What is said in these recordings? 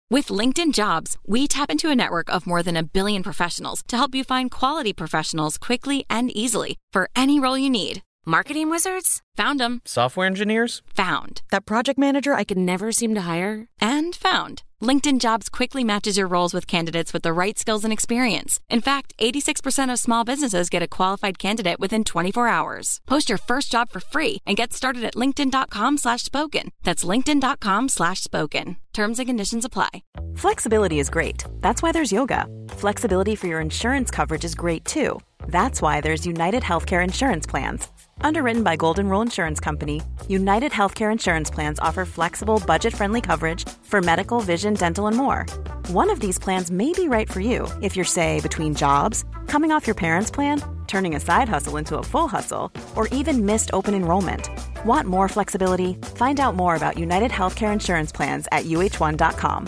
With LinkedIn Jobs, we tap into a network of more than 1 billion professionals to help you find quality professionals quickly and easily for any role you need. Marketing wizards? Found them. Software engineers? Found. That project manager I could never seem to hire? And found. LinkedIn Jobs quickly matches your roles with candidates with the right skills and experience. In fact, 86% of small businesses get a qualified candidate within 24 hours. Post your first job for free and get started at linkedin.com/spoken. That's linkedin.com/spoken. Terms and conditions apply. Flexibility is great. That's why there's yoga. Flexibility for your insurance coverage is great too. That's why there's United Healthcare Insurance Plans. Underwritten by Golden Rule Insurance Company, United Healthcare Insurance Plans offer flexible, budget-friendly coverage for medical, vision, dental, and more. One of these plans may be right for you if you're, say, between jobs, coming off your parents' plan, turning a side hustle into a full hustle, or even missed open enrollment. Want more flexibility? Find out more about United Healthcare Insurance Plans at uh1.com.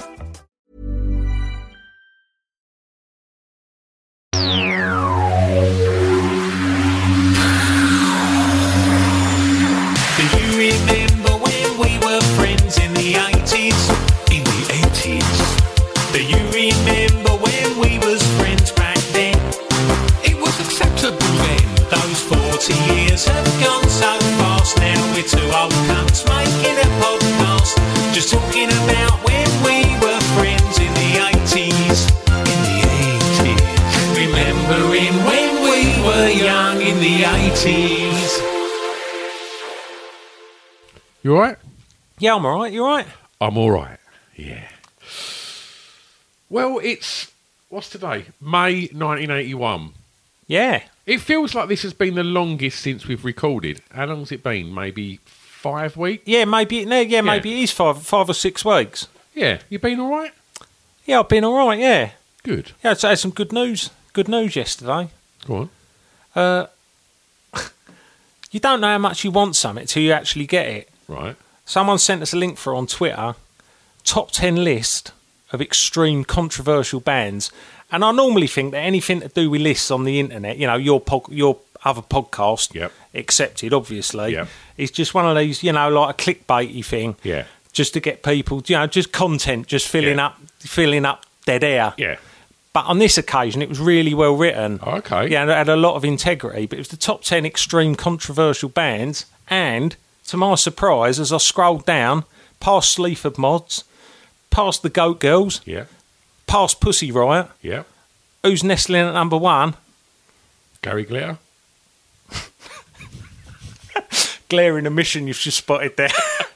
Remember when we were friends in the 80s? In the 80s. Do you remember when we was friends back then? It was acceptable then. Those 40 years have gone so fast. Now we're two old cunts making a podcast. Just talking about when we were friends in the 80s. In the 80s. Remembering when we were young in the 80s. You alright? Yeah, I'm alright. You alright? I'm alright, yeah. Well, what's today? May 1981. Yeah. It feels like this has been the longest since we've recorded. How long has it been? Maybe 5 weeks? Yeah, maybe. No, yeah, maybe it is five or 6 weeks. Yeah. You been alright? Yeah, I've been alright. Yeah. Good. Yeah, I had some good news. Good news yesterday. Go on. You don't know how much you want something till you actually get it. Right. Someone sent us a link for on Twitter, top 10 list of extreme controversial bands. And I normally think that anything to do with lists on the internet, you know, your other podcast, Yep. accepted, obviously, Yep. is just one of these, you know, like a clickbaity thing. Yeah. Just to get people, you know, just content, just filling up dead air. Yeah. But on this occasion, it was really well written. Oh, okay. Yeah, and it had a lot of integrity. But it was the top 10 extreme controversial bands. And to my surprise, as I scrolled down, past Sleaford Mods, past the Goat Girls, Yeah. past Pussy Riot, Yeah. who's nestling at number 1? Gary Glitter. Glaring omission you've just spotted there.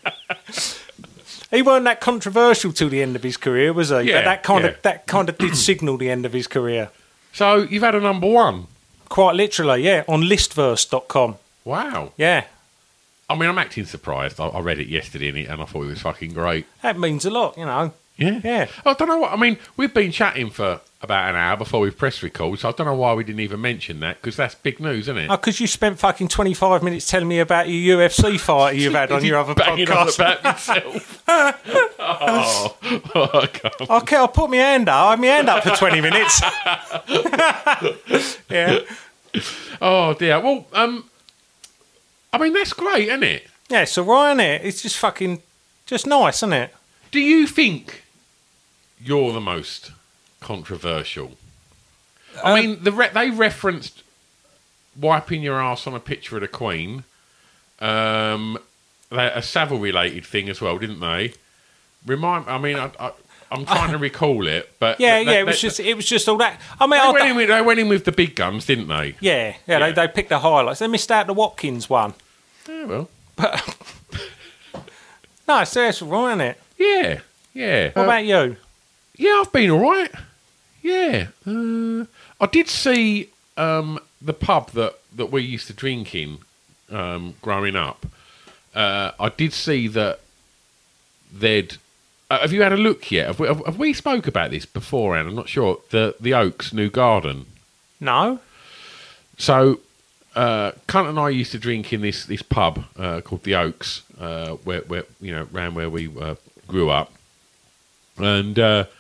He weren't that controversial till the end of his career, was he? Yeah, But that kind of did signal the end of his career. So you've had a number 1. Quite literally, yeah, on listverse.com. Wow. Yeah. I mean, I'm acting surprised. I read it yesterday and I thought it was fucking great. That means a lot, you know. Yeah. Yeah. I don't know what... I mean, we've been chatting for about an hour before we've press record, so I don't know why we didn't even mention that, because that's big news, isn't it? Oh, because you spent fucking 25 minutes telling me about your UFC fighter you've had on your other Banging on podcast. about myself. I can't. Okay, I'll put my hand up. I had my hand up for 20 minutes. Yeah. Oh, dear. Well, I mean, that's great, isn't it? Yeah, it's all right, isn't it? It's just fucking... Just nice, isn't it? Do you think you're the most controversial? I mean, they referenced wiping your ass on a picture of the Queen. A Savile-related thing as well, didn't they? I'm trying to recall it, but It was just all that. I mean, they went in with the big guns, didn't they? Yeah. They picked the highlights. They missed out the Watkins one. Yeah, well, No, it's all right, isn't it? yeah. What about you? Yeah, I've been all right. Yeah. I did see the pub that we used to drink in growing up. I did see that they'd... have you had a look yet? Have we spoke about this beforehand? I'm not sure. The Oaks New Garden. No. So, Cunt and I used to drink in this pub called the Oaks, where around where we grew up, and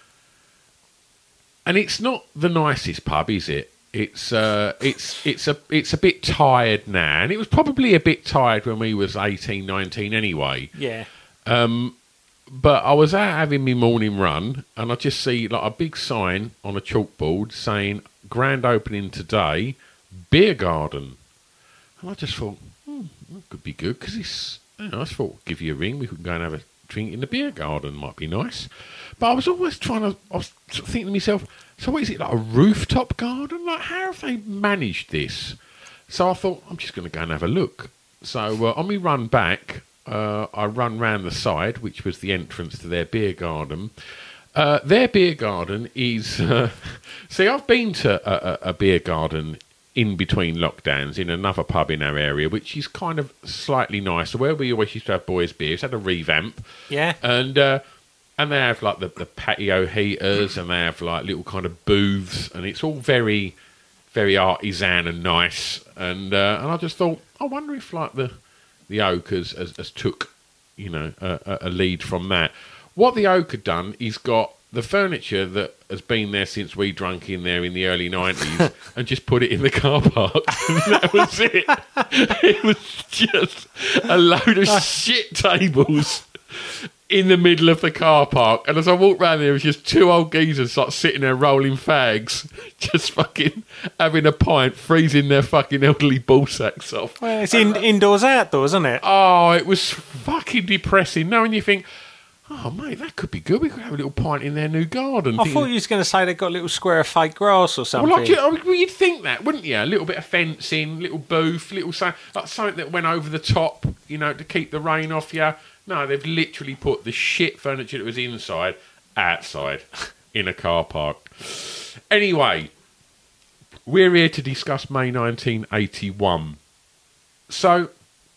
it's not the nicest pub, is it? It's a bit tired now, and it was probably a bit tired when we was 18, 19 anyway. Yeah. But I was out having my morning run, and I just see like a big sign on a chalkboard saying "Grand opening today, beer garden," and I just thought, that could be good because it's. I just thought, give you a ring, we could go and have a drink in the beer garden, might be nice. But I was always I was sort of thinking to myself, so what is it, like a rooftop garden? Like, how have they managed this? So I thought, I'm just going to go and have a look. So on my run back, I run round the side, which was the entrance to their beer garden. Their beer garden is... see, I've been to a beer garden in between lockdowns in another pub in our area, which is kind of slightly nicer, where we always used to have boys' beer. It's had a revamp. Yeah. And they have like the patio heaters, and they have like little kind of booths, and it's all very, very artisan and nice. And I just thought, I wonder if like the Oak has took, a lead from that. What the Oak had done is got the furniture that has been there since we drunk in there in the early 90s and just put it in the car park. And that was it. It was just a load of shit tables in the middle of the car park. And as I walked round there, it was just two old geezers like sitting there rolling fags, just fucking having a pint, freezing their fucking elderly ball sacks off. Well, it's indoors, outdoors, isn't it? Oh, it was fucking depressing. Knowing you think, oh, mate, that could be good. We could have a little pint in their new garden. I thought you was going to say they've got a little square of fake grass or something. Well, you'd think that, wouldn't you? A little bit of fencing, little booth, like something that went over the top, to keep the rain off you. No, they've literally put the shit furniture that was inside, outside, in a car park. Anyway, we're here to discuss May 1981. So,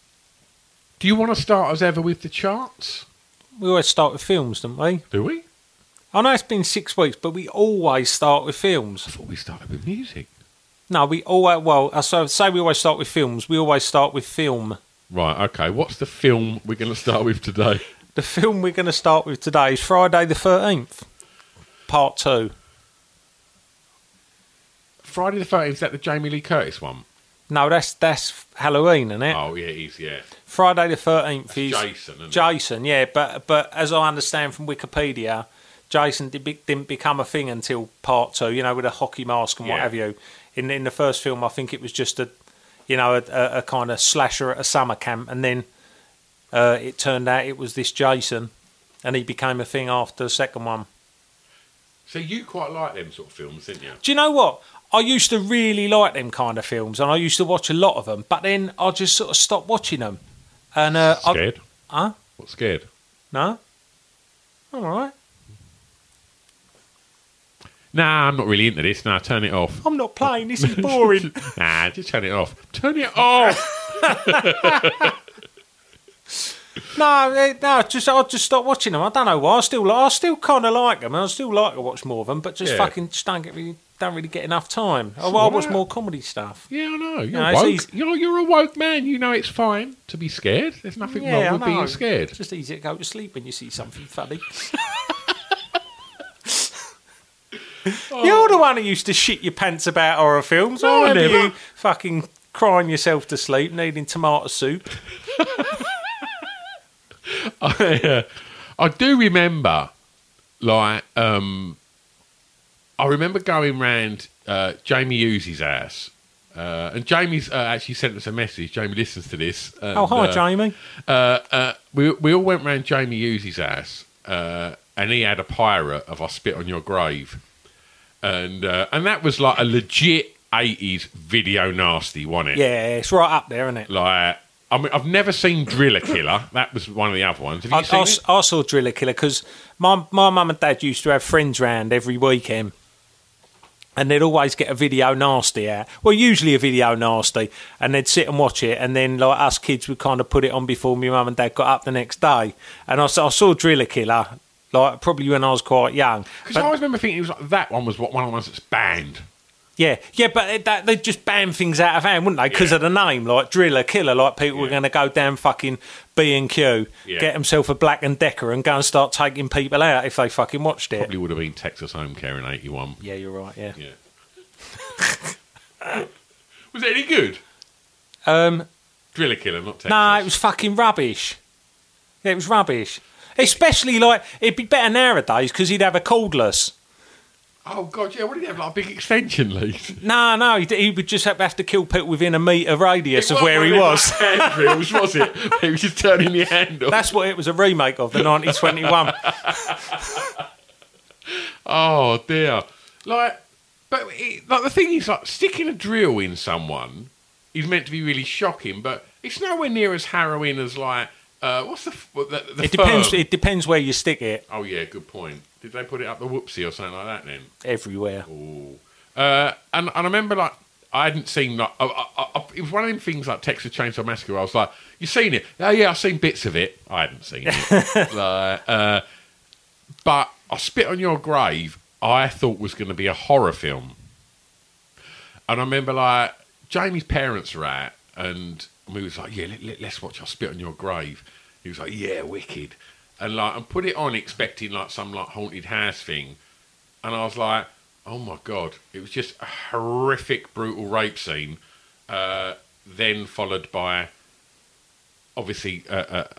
do you want to start as ever with the charts? We always start with films, don't we? Do we? I know it's been 6 weeks, but we always start with films. I thought we started with music. No, we always... Well, so say we always start with films. We always start with film. Right, okay. What's the film we're going to start with today? The film we're going to start with today is Friday the 13th, Part 2. Friday the 13th, is that the Jamie Lee Curtis one? No, that's Halloween, isn't it? Oh, yeah, it is, yeah. Friday the 13th is... Jason, isn't it? Jason, yeah, but as I understand from Wikipedia, Jason didn't become a thing until Part 2, with a hockey mask and what have you. In the first film, I think it was just a kind of slasher at a summer camp, and then it turned out it was this Jason, and he became a thing after the second one. So you quite like them sort of films, didn't you? Do you know what? I used to really like them kind of films, and I used to watch a lot of them, but then I just sort of stopped watching them. And scared? Huh? What, scared? No? All right. Nah, I'm not really into this. Nah, turn it off. I'm not playing. This is boring. Nah, just turn it off. Turn it off! No, I just stopped watching them. I don't know why. I still kind of like them, and I still like to watch more of them, but just don't really get enough time. I watch more comedy stuff. Yeah, I know. You're woke. You're a woke man. You know it's fine to be scared. There's nothing wrong with being scared. It's just easy to go to sleep when you see something funny. You're the one who used to shit your pants about horror films. No, I remember never. you fucking crying yourself to sleep, needing tomato soup. I do remember, I remember going round Jamie Hughes's house, and Jamie's actually sent us a message. Jamie listens to this. And, hi, Jamie. We all went round Jamie Hughes's house, and he had a pirate of "I Spit on Your Grave," and that was like a legit 80s video nasty, wasn't it? Yeah, it's right up there, isn't it? I mean, I've never seen Driller Killer. That was one of the other ones. Have you seen it? I saw Driller Killer because my mum and dad used to have friends round every weekend, and they'd always get a video nasty out. Well, usually a video nasty, and they'd sit and watch it, and then like us kids would kind of put it on before my mum and dad got up the next day. And I saw Driller Killer, like probably when I was quite young. Because I always remember thinking it was like that one was one of the ones that's banned. Yeah, but they'd just ban things out of hand, wouldn't they? Because of the name, like Driller Killer, like people were going to go down fucking B&Q, get themselves a Black & Decker and go and start taking people out if they fucking watched it. Probably would have been Texas Home Care in 81. Yeah, you're right, yeah. Was it any good? Driller Killer, not Texas. No, it was fucking rubbish. Yeah, it was rubbish. Especially, like, it'd be better nowadays because he'd have a cordless. Oh, God, yeah, what did he have, like a big extension lead? No, he would just have to kill people within a metre radius of where he was. Hand drills, was it? He was just turning the handle. That's what it was a remake of, the 1921. Oh, dear. Like, like the thing is, like, sticking a drill in someone is meant to be really shocking, but it's nowhere near as harrowing as, like, what's the It depends where you stick it. Oh, yeah, good point. Did they put it up the whoopsie or something like that then? Everywhere. Ooh. And I remember, like, I hadn't seen, like, it was one of them things like Texas Chainsaw Massacre where I was like, you seen it? Oh, yeah, I've seen bits of it. I hadn't seen it. But I Spit on Your Grave, I thought was going to be a horror film. And I remember, like, Jamie's parents were out, and we was like, yeah, let's watch I Spit on Your Grave. He was like, yeah, wicked. And like, and put it on expecting like some like haunted house thing, and I was like, oh my God, it was just a horrific, brutal rape scene, then followed by obviously a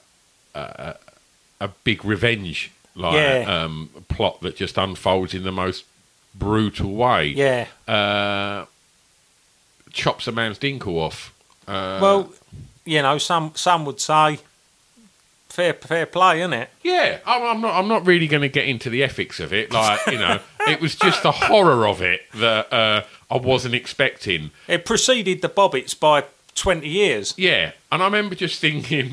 big revenge plot that just unfolds in the most brutal way. Yeah. Chops a man's dinkle off. Well, you know, some would say fair play, isn't it? Yeah, I'm not really going to get into the ethics of it. Like, you know, it was just the horror of it that I wasn't expecting. It preceded the Bobbits by 20 years. Yeah, and I remember just thinking,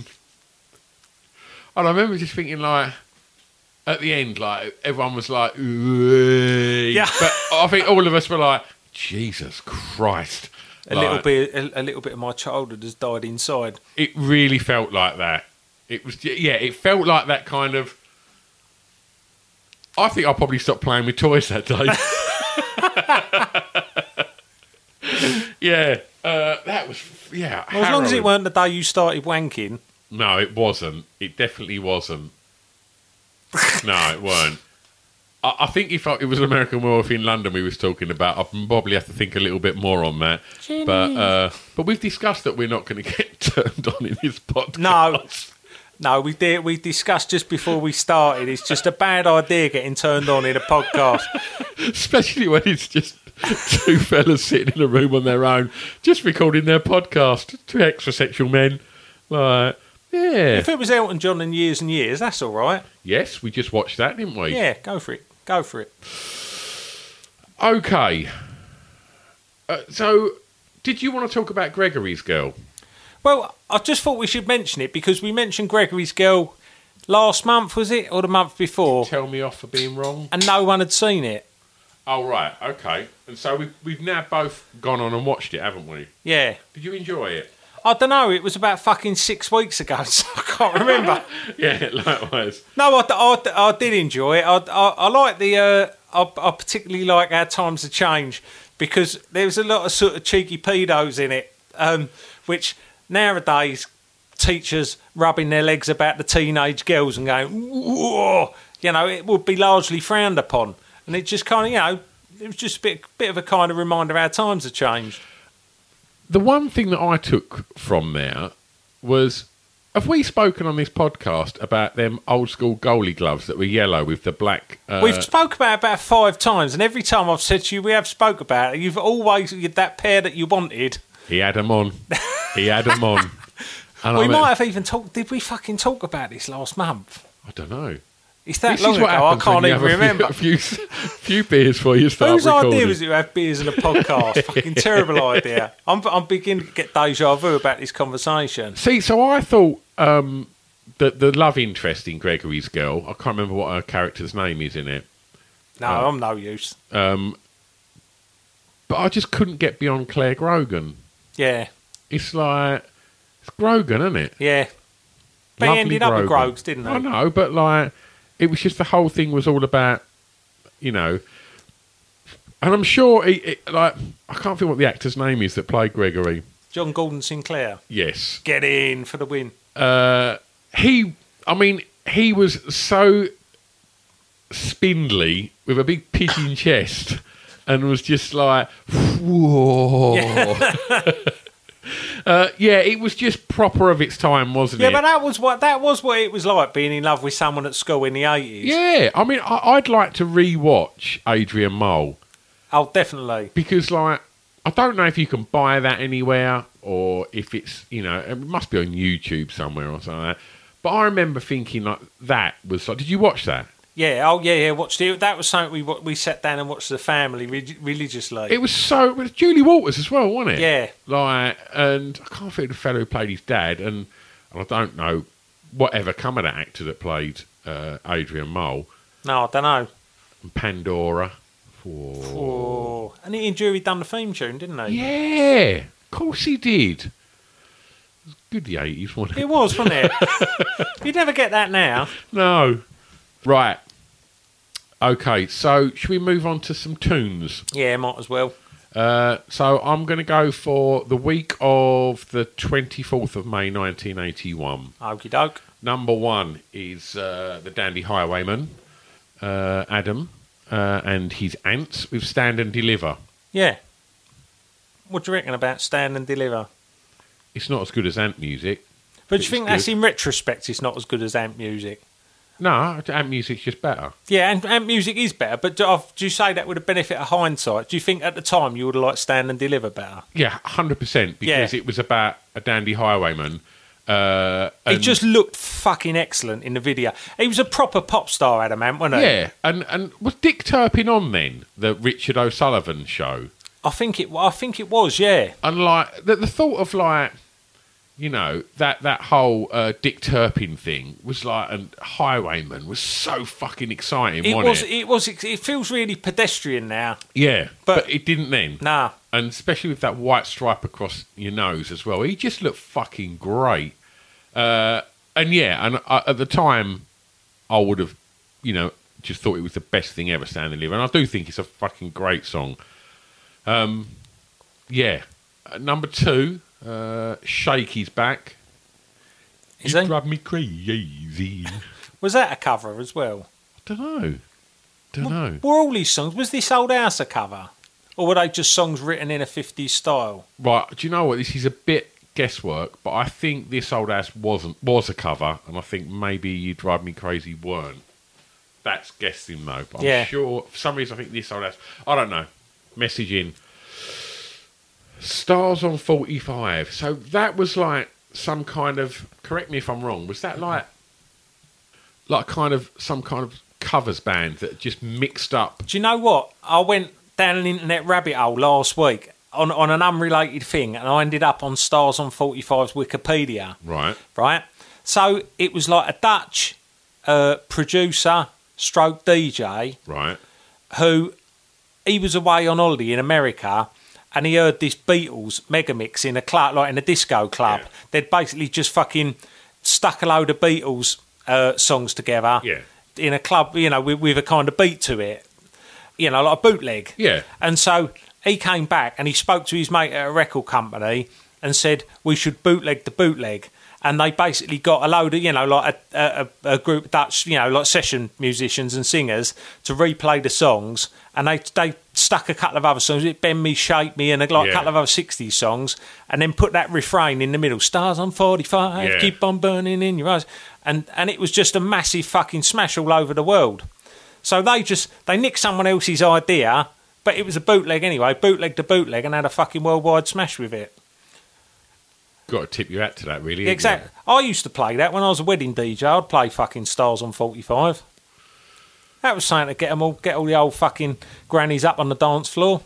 like, at the end, like, everyone was like, yeah. But I think all of us were like, Jesus Christ. A little bit of my childhood has died inside. It really felt like that. It was, yeah, it felt like that kind of. I think I probably stopped playing with toys that day. Yeah, that was, yeah. Well, as long as it weren't the day you started wanking. No, it wasn't. It definitely wasn't. No, it weren't. I think if it was American Werewolf in London we was talking about, I'd probably have to think a little bit more on that. But we've discussed that we're not going to get turned on in this podcast. No, we did. We discussed just before we started. It's just a bad idea getting turned on in a podcast, especially when it's just two fellas sitting in a room on their own, just recording their podcast. Two heterosexual men, like, yeah. If it was Elton John and Years, that's all right. Yes, we just watched that, didn't we? Yeah, go for it. Go for it. Okay. So, did you want to talk about Gregory's Girl? Well, I just thought we should mention it because we mentioned Gregory's Girl last month, was it? Or the month before? Tell me off for being wrong. And no one had seen it. Oh, right. Okay. And so we've now both gone on and watched it, haven't we? Yeah. Did you enjoy it? I don't know. It was about fucking 6 weeks ago, so I can't remember. Yeah, likewise. No, I did enjoy it. I like the. I particularly like Our Times Have Changed because there was a lot of sort of cheeky pedos in it, which nowadays teachers rubbing their legs about the teenage girls and going, whoa, you know, it would be largely frowned upon, and it just kind of, you know, it was just a bit of a kind of reminder our times have changed. The one thing that I took from there was, have we spoken on this podcast about them old school goalie gloves that were yellow with the black... We've spoke about 5 times, and every time I've said to you we have spoke about it, you've always had that pair that you wanted. He had them on. And we might have even talked... Did we fucking talk about this last month? I don't know. It's that long ago, I can't even remember. A few beers for you start Whose recording. idea was it to have beers in a podcast? Fucking terrible idea. I'm beginning to get deja vu about this conversation. See, so I thought that the love interest in Gregory's Girl, I can't remember what her character's name is in it. No, I'm no use. But I just couldn't get beyond Claire Grogan. Yeah. It's like, it's Grogan, isn't it? Yeah. But he ended up with Grogs, didn't he? I know, but like, it was just the whole thing was all about, you know, and I'm sure, like, I can't think what the actor's name is that played Gregory. John Gordon Sinclair. Yes. Get in for the win. He was so spindly with a big pigeon chest and was just like, whoa. Yeah, it was just proper of its time, wasn't Yeah, it? but that was what it was like being in love with someone at school in the 80s. Yeah, I mean, I'd like to re-watch Adrian Mole Oh, definitely. because, like, I don't know if you can buy that anywhere or if it's, it must be on YouTube somewhere or something like that. But I remember thinking, like, that was like, did you watch that? Yeah, oh yeah, watched it. That was something we sat down and watched the family religiously. It was Julie Walters as well, wasn't it? Yeah. Like, and I can't think of the fellow who played his dad, and I don't know whatever come of that actor that played Adrian Mole. No, I don't know. And Pandora. Oh. And Ian Jury done the theme tune, didn't he? Yeah, of course he did. It was good the 80s, wasn't it? It was, wasn't it? You'd never get that now. No. Right. Okay, so should we move on to some tunes? Yeah, might as well. So I'm going to go for the week of the 24th of May 1981. Okie doke. Number one is the Dandy Highwayman, Adam, and his Ants with Stand and Deliver. Yeah. What do you reckon about Stand and Deliver? It's not as good as Ant music. But do you It's think that's good. in retrospect it's not as good as Ant music? No, Ant music's just better. Yeah, and Ant music is better, but do you say that with a benefit of hindsight? Do you think at the time you would have liked Stand and Deliver better? Yeah, 100%, because Yeah. it was about a Dandy Highwayman. He And- just looked fucking excellent in the video. He was a proper pop star, Adam Ant, wasn't he? Yeah, and was Dick Turpin on then, the Richard O'Sullivan show? I think it was, yeah. And like the thought of like, that whole Dick Turpin thing was like, and Highwayman was so fucking exciting, wasn't it? It feels really pedestrian now. Yeah, But- but it didn't then. Nah. And especially with that white stripe across your nose as well. He just looked fucking great. At the time, I would have, just thought it was the best thing ever, Stand and Deliver. And I do think it's a fucking great song. Number two, Shakey's back. Is You he? drive me crazy. Was that a cover as well? Don't know. Were all these songs, was this Old House a cover? Or were they just songs written in a 50s style? Right, do you know what? This is a bit guesswork, but I think This Old Ass was a cover, and I think maybe You Drive Me Crazy weren't. That's guessing though, but Yeah. I'm sure for some reason I think This Old Ass. I don't know. Message in. Stars on 45. So that was like some kind of. Correct me if I'm wrong. Was that like kind of some kind of covers band that just mixed up? Do you know what? I went down an internet rabbit hole last week on an unrelated thing, and I ended up on Stars on 45's Wikipedia. Right. So it was like a Dutch producer stroke DJ Right. who he was away on holiday in America, and he heard this Beatles mega mix in a club, like in a disco club. Yeah. They'd basically just fucking stuck a load of Beatles songs together Yeah. in a club, with a kind of beat to it, like a bootleg. Yeah. And so he came back and he spoke to his mate at a record company and said we should bootleg the bootleg. And they basically got a load of, like a group of Dutch, like session musicians and singers to replay the songs. And they stuck a couple of other songs, Bend Me, Shape Me, and a couple of other 60s songs, and then put that refrain in the middle, Stars on 45, Yeah. keep on burning in your eyes. And it was just a massive fucking smash all over the world. So they nicked someone else's idea, but it was a bootleg anyway, bootlegged the bootleg and had a fucking worldwide smash with it. Got to tip your hat to that, really. Yeah, ain't you? exactly. I used to play that when I was a wedding DJ. I'd play fucking Stars on 45. That was something to get all the old fucking grannies up on the dance floor.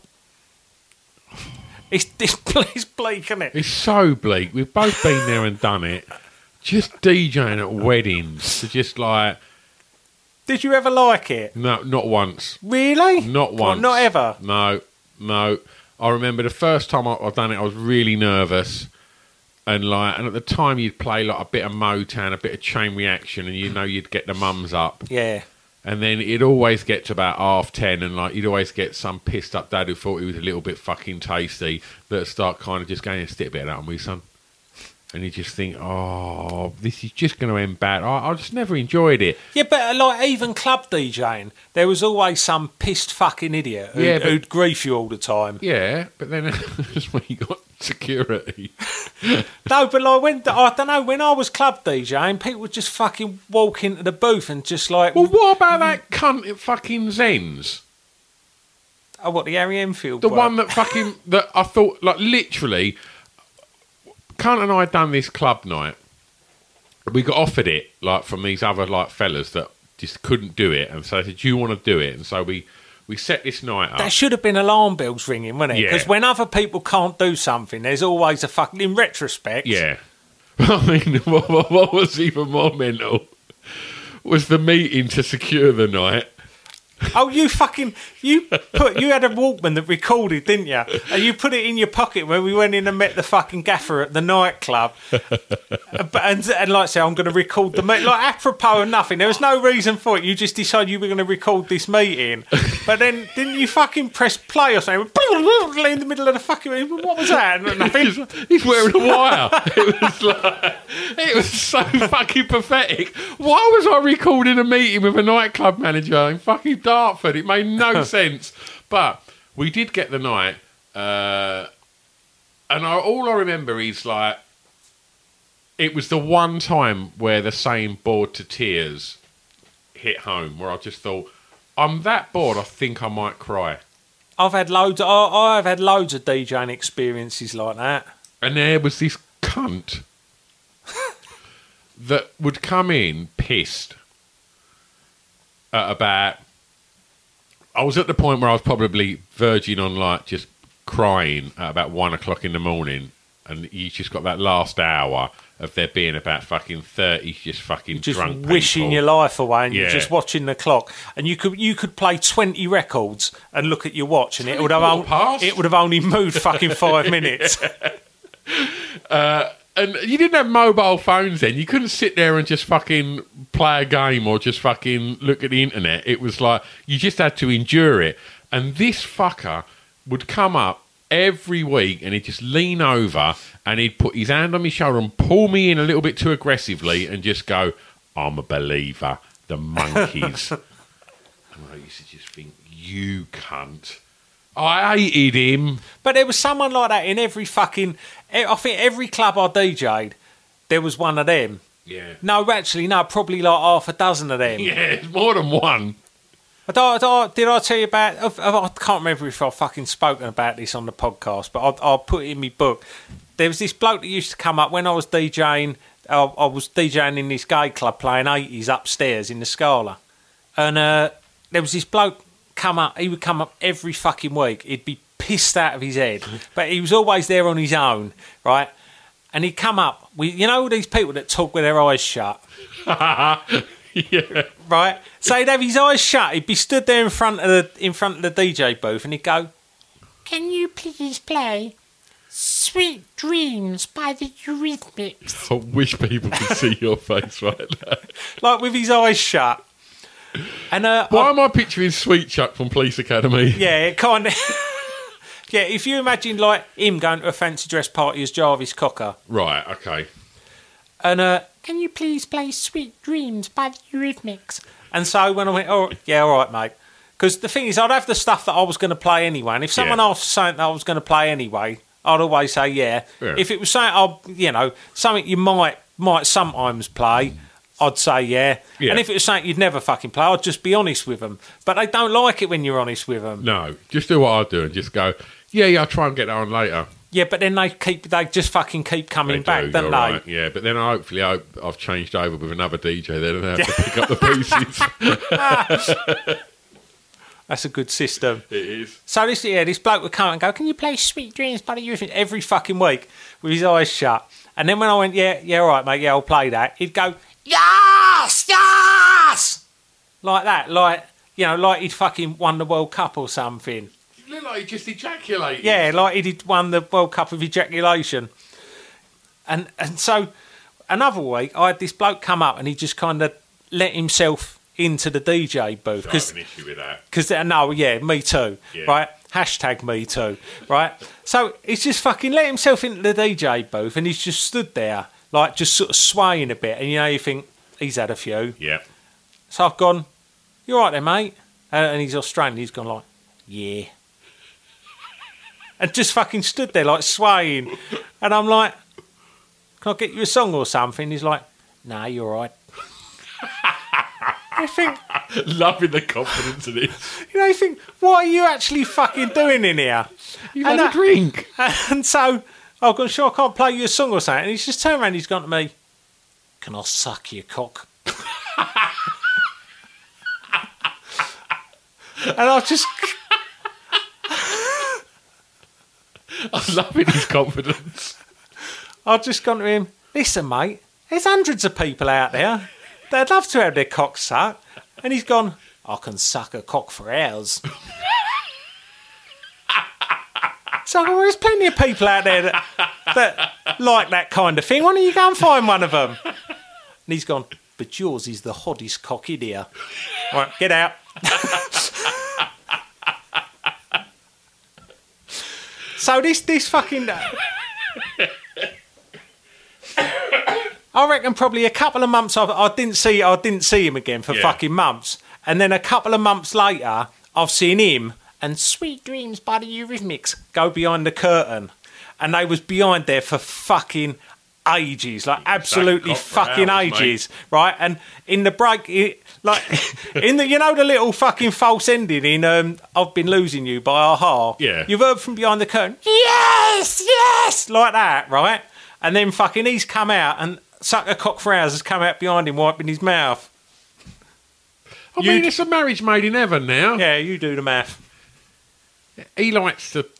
It's bleak, isn't it? It's so bleak. We've both been there and done it. Just DJing at weddings to just like. Did you ever like it? No, not once. Really? Not Well, once. not ever. No. I remember the first time I've done it, I was really nervous. And at the time you'd play like a bit of Motown, a bit of Chain Reaction, and you'd get the mums up. Yeah. And then it'd always get to about 10:30, and you'd always get some pissed up dad who thought he was a little bit fucking tasty that'd start kind of just going, stick a bit of that on me, son. And you just think, oh, this is just going to end bad. I just never enjoyed it. Yeah, but even club DJing, there was always some pissed fucking idiot Yeah, but- who'd grief you all the time. Yeah, but then just when you got security. No, but like when I don't know, when I was club DJing, people would just fucking walk into the booth and just like, Well, what about that cunt at fucking Zens? oh, what, the Harry Enfield? The bloke? one that fucking that I thought, like, literally, cunt and I done this club night. We got offered it, like, from these other like fellas that just couldn't do it, and so they said, "Do you want to do it?" And so we set this night up. There should have been alarm bells ringing, wouldn't it? Yeah. Because when other people can't do something, there's always a fucking, in retrospect. Yeah. I mean, what was even more mental was the meeting to secure the night. Oh, you had a Walkman that recorded, didn't you? And you put it in your pocket when we went in and met the fucking gaffer at the nightclub. and like say, I'm going to record the meeting. Like, apropos of nothing. There was no reason for it. You just decided you were going to record this meeting. But then, didn't you fucking press play or something? In the middle of the fucking... What was that? Nothing. He's wearing a wire. It was so fucking pathetic. Why was I recording a meeting with a nightclub manager in fucking Dartford? It made no sense. But we did get the night, and all I remember is like it was the one time where the saying "bored to tears" hit home, where I just thought, I'm that bored, I think I might cry. I've had loads of DJing experiences like that. And there was this cunt that would come in pissed at about... I was at the point where I was probably verging on like just crying at about 1 o'clock in the morning, and you just got that last hour of there being about fucking 30 just fucking Just drunk wishing people. your life away, and you're Yeah. just watching the clock, and you could play 20 records and look at your watch, and it would have only moved fucking 5 minutes. And you didn't have mobile phones then. You couldn't sit there and just fucking play a game or just fucking look at the internet. It was like, you just had to endure it. And this fucker would come up every week and he'd just lean over and he'd put his hand on my shoulder and pull me in a little bit too aggressively and just go, "I'm a believer. The monkeys." And I used to just think, you cunt. I hated him. But there was someone like that in every fucking... I think every club I DJ'd, there was one of them. Yeah. No, actually, no, probably like half a dozen of them. Yeah, it's more than one. Did I tell you about... I can't remember if I've fucking spoken about this on the podcast, but I'll put it in my book. There was this bloke that used to come up when I was DJing. I was DJing in this gay club playing 80s upstairs in the Scala. And there was this bloke come up. He would come up every fucking week. He'd be pissed out of his head. But he was always there on his own, right? And he'd come up. You know all these people that talk with their eyes shut? Yeah. Right? So he'd have his eyes shut. He'd be stood there in front of the DJ booth, and he'd go, Can you please play Sweet Dreams by the Eurythmics? I wish people could see your face right now. like with his eyes shut. And Why am I picturing Sweet Chuck from Police Academy? yeah, it kind of... Yeah, if you imagine like him going to a fancy dress party as Jarvis Cocker, Right, okay. and Can you please play Sweet Dreams by the Eurythmics? and so when I went, oh yeah, all right, mate. Because the thing is, I'd have the stuff that I was going to play anyway, and if someone Yeah. asked something that I was going to play anyway, I'd always say yeah. Yeah. If it was something something you might sometimes play, I'd say yeah. Yeah. And if it was something you'd never fucking play, I'd just be honest with them. But they don't like it when you're honest with them. No, just do what I do and just go, yeah, I'll try and get that on later. Yeah, but then they just fucking keep coming back, do, don't you're they? right, yeah, but then hopefully I've changed over with another DJ then and I have to pick up the pieces. That's a good system. It is. So this bloke would come and go, can you play Sweet Dreams by the Eurythmics every fucking week with his eyes shut? And then when I went, yeah, all right, mate, yeah, I'll play that, he'd go, yes, yes! Like that, like he'd fucking won the World Cup or something. You look like he just ejaculated. Yeah, like he'd won the World Cup of ejaculation. And so another week, I had this bloke come up and he just kind of let himself into the DJ booth. I have an issue with that. Because, me too, Yeah. right? Hashtag me too, right? So he's just fucking let himself into the DJ booth and he's just stood there, like just sort of swaying a bit. And you think, he's had a few. Yeah. So I've gone, you all right there, mate? And he's Australian. He's gone like, yeah. and just fucking stood there like swaying. And I'm like, can I get you a song or something? He's like, nah, you're all right. I think, Loving the confidence in it. you think, what are you actually fucking doing in here? You've had a drink. And so I've gone, sure, I can't play you a song or something. And he's just turned around, he's gone to me, can I suck your cock? And I've just... I'm loving his confidence. I've just gone to him, listen, mate, there's hundreds of people out there. They'd love to have their cock sucked. And he's gone, I can suck a cock for hours. So well, there's plenty of people out there that like that kind of thing. Why don't you go and find one of them? And he's gone, but yours is the hottest cock in here. All right, get out. So this fucking... I reckon probably a couple of months I didn't see him again for fucking months. And then a couple of months later, I've seen him and Sweet Dreams by the Eurythmics go behind the curtain. And they was behind there for fucking ages, like absolutely fucking hours, ages, right? And in the break, like in the, the little fucking false ending in I've Been Losing You by Aha. Yeah. You've heard from behind the curtain, yes, like that, right? And then fucking he's come out and Suck a Cock for Hours has come out behind him wiping his mouth. I mean, it's a marriage made in heaven now. Yeah, you do the math. He likes to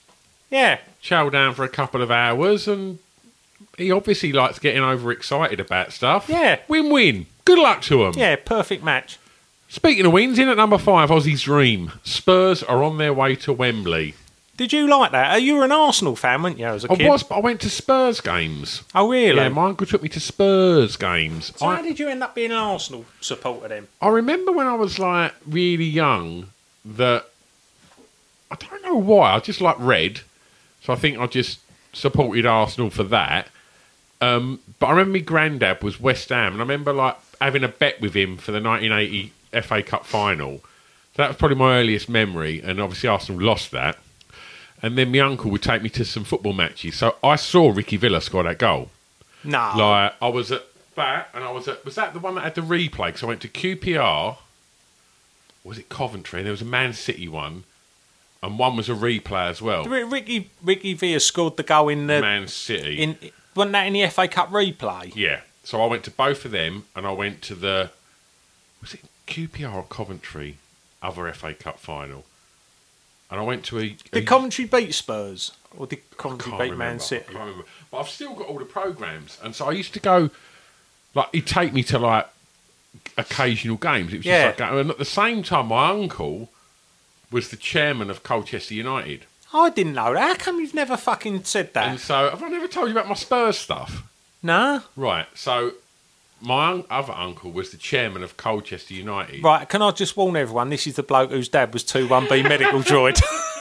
chow down for a couple of hours, and he obviously likes getting overexcited about stuff. Yeah. Win-win. Good luck to him. Yeah, perfect match. Speaking of wins, in at number 5, Aussie's Dream. Spurs are on their way to Wembley. Did you like that? You were an Arsenal fan, weren't you, as a kid? I was, but I went to Spurs games. Oh, really? Yeah, my uncle took me to Spurs games. So how did you end up being an Arsenal supporter then? I remember when I was, like, really young that... I don't know why. I just like red. So I think I just supported Arsenal for that. But I remember my granddad was West Ham. And I remember, like, having a bet with him for the 1980 FA Cup final. So that was probably my earliest memory. And obviously Arsenal lost that. And then my uncle would take me to some football matches. So I saw Ricky Villa score that goal. No. Like, I was at that, and I was at... Was that the one that had the replay? Because I went to QPR. Was it Coventry? And there was a Man City one. And one was a replay as well. Ricky Villa scored the goal in the... Man City. Wasn't that in the FA Cup replay? Yeah. So I went to both of them, and I went to the... Was it QPR or Coventry? Other FA Cup final. And I went to a... Did Coventry beat Spurs? Or did Coventry beat remember. Man City? I can't remember. But I've still got all the programmes. And so I used to go... Like, he'd take me to, like, occasional games. It was just like... And at the same time, my uncle was the chairman of Colchester United. I didn't know that. How come you've never fucking said that? And so... Have I never told you about my Spurs stuff? No. Right. So... My other uncle was the chairman of Colchester United. Right, can I just warn everyone, this is the bloke whose dad was 21B medical droid.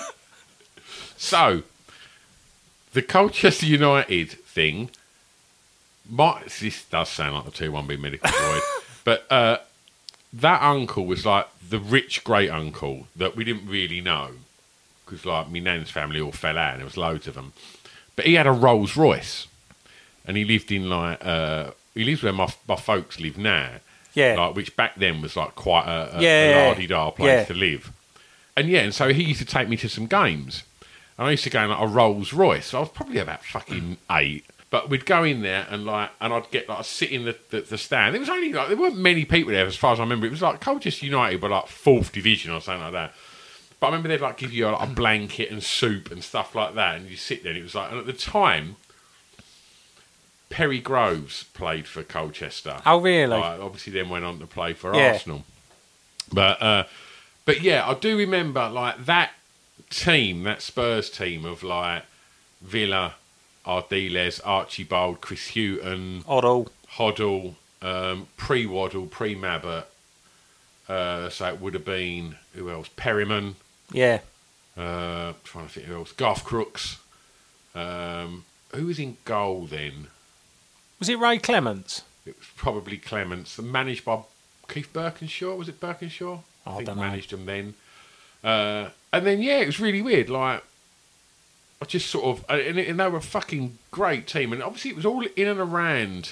So, the Colchester United thing, this does sound like the 21B medical droid, but that uncle was like the rich great uncle that we didn't really know, because like my nan's family all fell out and there was loads of them. But he had a Rolls Royce, and he lived in like... he lives where my folks live now. Yeah. Like, which back then was like quite a la-di-da place to live. And so he used to take me to some games. And I used to go in like a Rolls Royce. So I was probably about fucking 8. But we'd go in there and I'd get like, I'd sit in the stand. There was only like, there weren't many people there as far as I remember. It was like Colchester United were like 4th division or something like that. But I remember they'd like give you like a blanket and soup and stuff like that. And you sit there and it was like, and at the time, Perry Groves played for Colchester. Oh, really? Obviously, then went on to play for Arsenal. But yeah, I do remember like that team, that Spurs team of like Villa, Ardiles, Archibald, Chris Hughton, Hoddle, pre-Waddle, pre-Mabbott. So it would have been who else? Perryman. Yeah. Trying to think who else. Garth Crooks. Who was in goal then? Was it Ray Clements? It was probably Clements, managed by Keith Birkinshaw. Was it Birkinshaw? I think don't know. Managed them then. And then, yeah, it was really weird. Like, I just sort of, and they were a fucking great team, and obviously it was all in and around.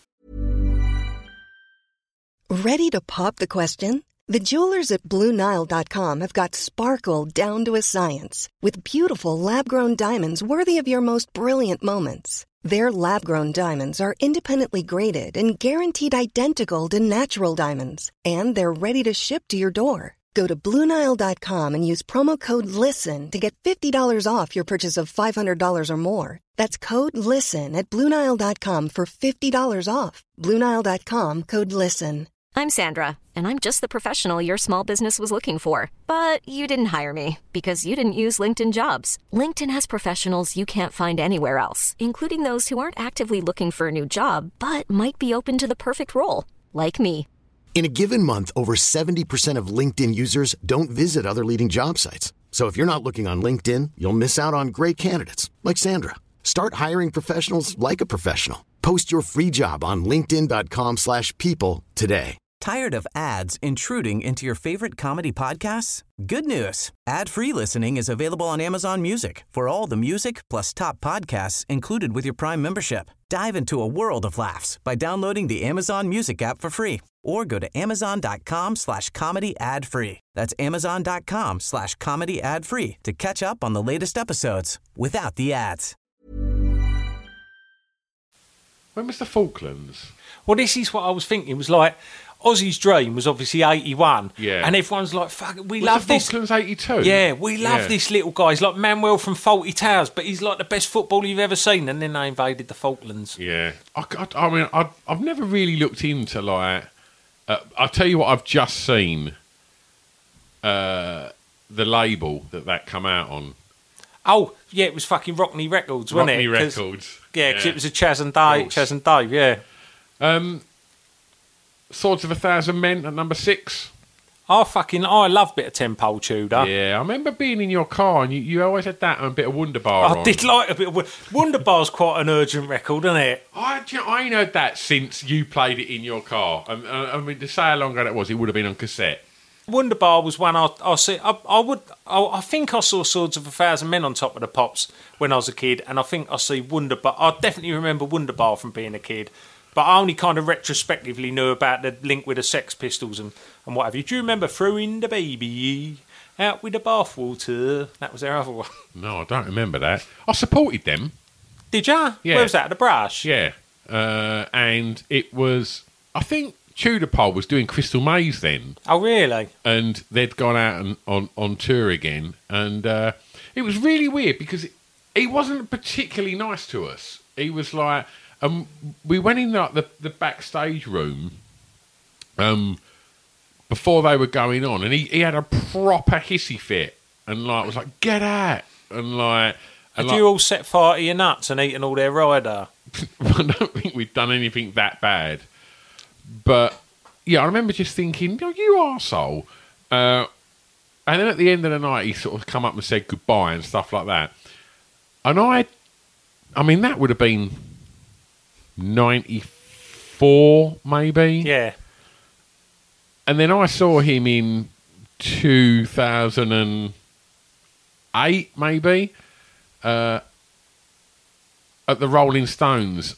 Ready to pop the question? The jewelers at BlueNile.com have got sparkle down to a science with beautiful lab-grown diamonds worthy of your most brilliant moments. Their lab-grown diamonds are independently graded and guaranteed identical to natural diamonds, and they're ready to ship to your door. Go to BlueNile.com and use promo code LISTEN to get $50 off your purchase of $500 or more. That's code LISTEN at BlueNile.com for $50 off. BlueNile.com, code LISTEN. I'm Sandra, and I'm just the professional your small business was looking for. But you didn't hire me because you didn't use LinkedIn Jobs. LinkedIn has professionals you can't find anywhere else, including those who aren't actively looking for a new job, but might be open to the perfect role, like me. In a given month, over 70% of LinkedIn users don't visit other leading job sites. So if you're not looking on LinkedIn, you'll miss out on great candidates like Sandra. Start hiring professionals like a professional. Post your free job on linkedin.com/people today. Tired of ads intruding into your favorite comedy podcasts? Good news. Ad-free listening is available on Amazon Music for all the music plus top podcasts included with your Prime membership. Dive into a world of laughs by downloading the Amazon Music app for free or go to amazon.com/comedy ad-free. That's amazon.com/comedy ad-free to catch up on the latest episodes without the ads. When was the Falklands? Well, this is what I was thinking. It was like Ozzy's dream was obviously 81. Yeah. And everyone's like, fuck, we Was love the this. Falklands 82? Yeah, we love this little guy. He's like Manuel from Fawlty Towers, but he's like the best footballer you've ever seen. And then they invaded the Falklands. Yeah. I mean, I've never really looked into, like... I'll tell you what I've just seen. The label that come out on. Oh, yeah, it was fucking Rockney Records, wasn't Rockney it? Records. Yeah, because it was a Chaz and Dave, yeah. Swords of a Thousand Men at number 6. I love a bit of Ten-Pole Tudor. Yeah, I remember being in your car and you always had that and a bit of Wunderbar on. I did like a bit of... Wunderbar's quite an urgent record, isn't it? I ain't heard that since you played it in your car. I mean, to say how long ago that was, it would have been on cassette. Wunderbar was one I see. I think I saw Swords of a Thousand Men on Top of the Pops when I was a kid, and I think I see Wunderbar. I definitely remember Wunderbar from being a kid, but I only kind of retrospectively knew about the link with the Sex Pistols and what have you. Do you remember Throwing the Baby Out with the Bathwater? That was their other one. No, I don't remember that. I supported them. Did ya? Yeah. Where was that? At the Brush? Yeah, and it was. I think Tudor Pole was doing Crystal Maze then. Oh, really? And they'd gone out on tour again, and it was really weird because he wasn't particularly nice to us. He was like, we went in like the backstage room before they were going on, and he had a proper hissy fit, and like was like, get out, and like. Had you all set fire to your nuts and eaten all their rider? I don't think we'd done anything that bad. But, yeah, I remember just thinking, you arsehole. And then at the end of the night, he sort of come up and said goodbye and stuff like that. And I mean, that would have been 94, maybe? Yeah. And then I saw him in 2008, maybe, at the Rolling Stones,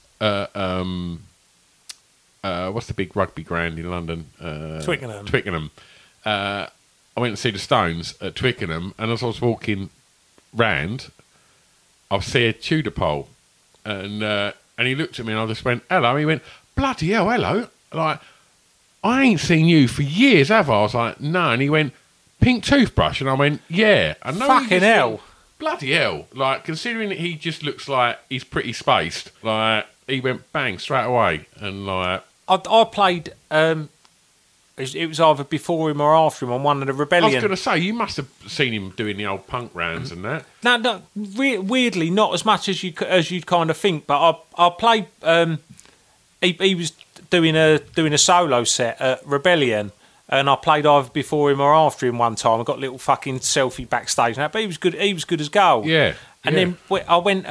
what's the big rugby ground in London? Twickenham. I went to see the Stones at Twickenham, and as I was walking round, I see a Tudor Pole, and he looked at me, and I just went, hello. He went, bloody hell, hello. Like, I ain't seen you for years, have I? I was like, no. And he went, pink toothbrush, and I went, yeah. I know. Fucking hell. Bloody hell. Like, considering that he just looks like he's pretty spaced, like, he went bang straight away, and like. I played. It was either before him or after him on one of the Rebellion. I was going to say, you must have seen him doing the old punk rounds and that. No, weirdly, not as much as you'd kind of think. But I played. He was doing a solo set at Rebellion, and I played either before him or after him one time. I got a little fucking selfie backstage and that, but he was good. He was good as gold. Yeah. And then I went.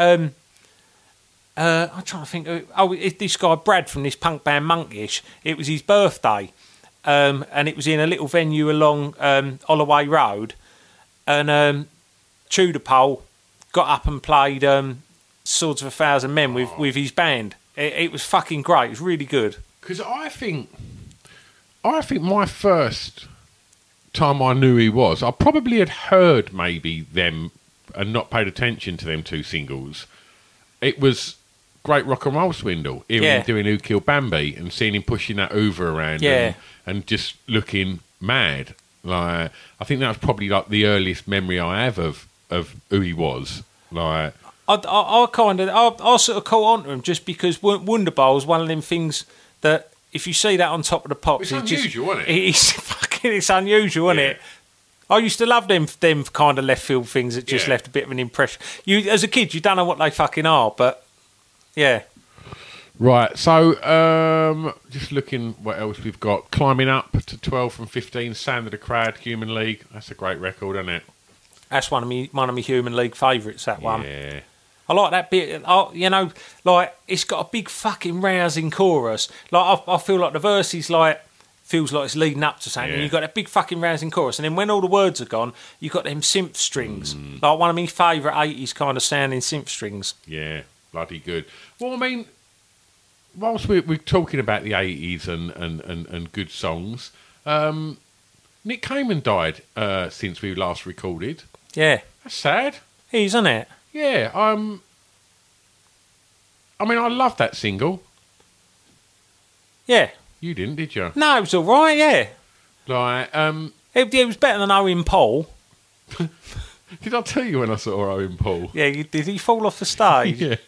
I'm trying to think. This guy Brad from this punk band Monkish. It was his birthday, and it was in a little venue along Holloway Road, and Tudor Pole got up and played Swords of a Thousand Men with his band. It was fucking great. It was really good. Because I think my first time I knew he was, I probably had heard maybe them and not paid attention to them two singles. It was Great Rock and Roll Swindle, hearing him doing Who Killed Bambi and seeing him pushing that Hoover around and just looking mad. Like, I think that was probably like the earliest memory I have of who he was. Like, I sort of caught on to him just because Wonderboy was one of them things that if you see that on Top of the Pops, it's unusual, isn't it? It's unusual, isn't it? I used to love them kind of left field things that just left a bit of an impression. You, as a kid, you don't know what they fucking are, but yeah. Right, so just looking what else we've got. Climbing Up to 12 from 15, Sound of the Crowd, Human League. That's a great record, isn't it? That's one of my Human League favourites, that one. Yeah. I like that bit. You know, like, it's got a big fucking rousing chorus. Like, I feel like the verses, like, feels like it's leading up to something. And you've got that big fucking rousing chorus. And then when all the words are gone, you've got them synth strings. Like, one of my favourite 80s kind of sounding synth strings. Yeah, bloody good. Well, I mean, whilst we're talking about the 80s and good songs, Nick Kamen died since we last recorded. Yeah. That's sad. Isn't it? Yeah, I mean, I love that single. Yeah. You didn't, did you? No, it was all right, yeah. Like, it was better than Owen Paul. Did I tell you when I saw Owen Paul? Yeah, did he fall off the stage? Yeah.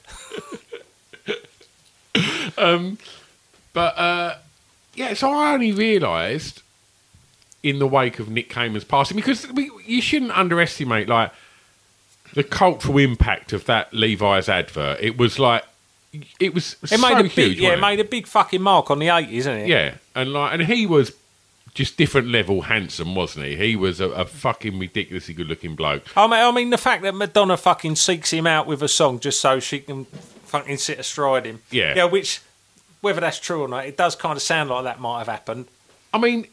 So I only realised in the wake of Nick Kamen's passing, because you shouldn't underestimate, like, the cultural impact of that Levi's advert. It was like, it was so huge. It made a big fucking mark on the 80s, isn't it? Yeah, and he was just different level handsome, wasn't he? He was a fucking ridiculously good looking bloke. I mean, the fact that Madonna fucking seeks him out with a song just so she can fucking sit astride him. Yeah. Yeah, which, whether that's true or not, it does kind of sound like that might have happened. I mean,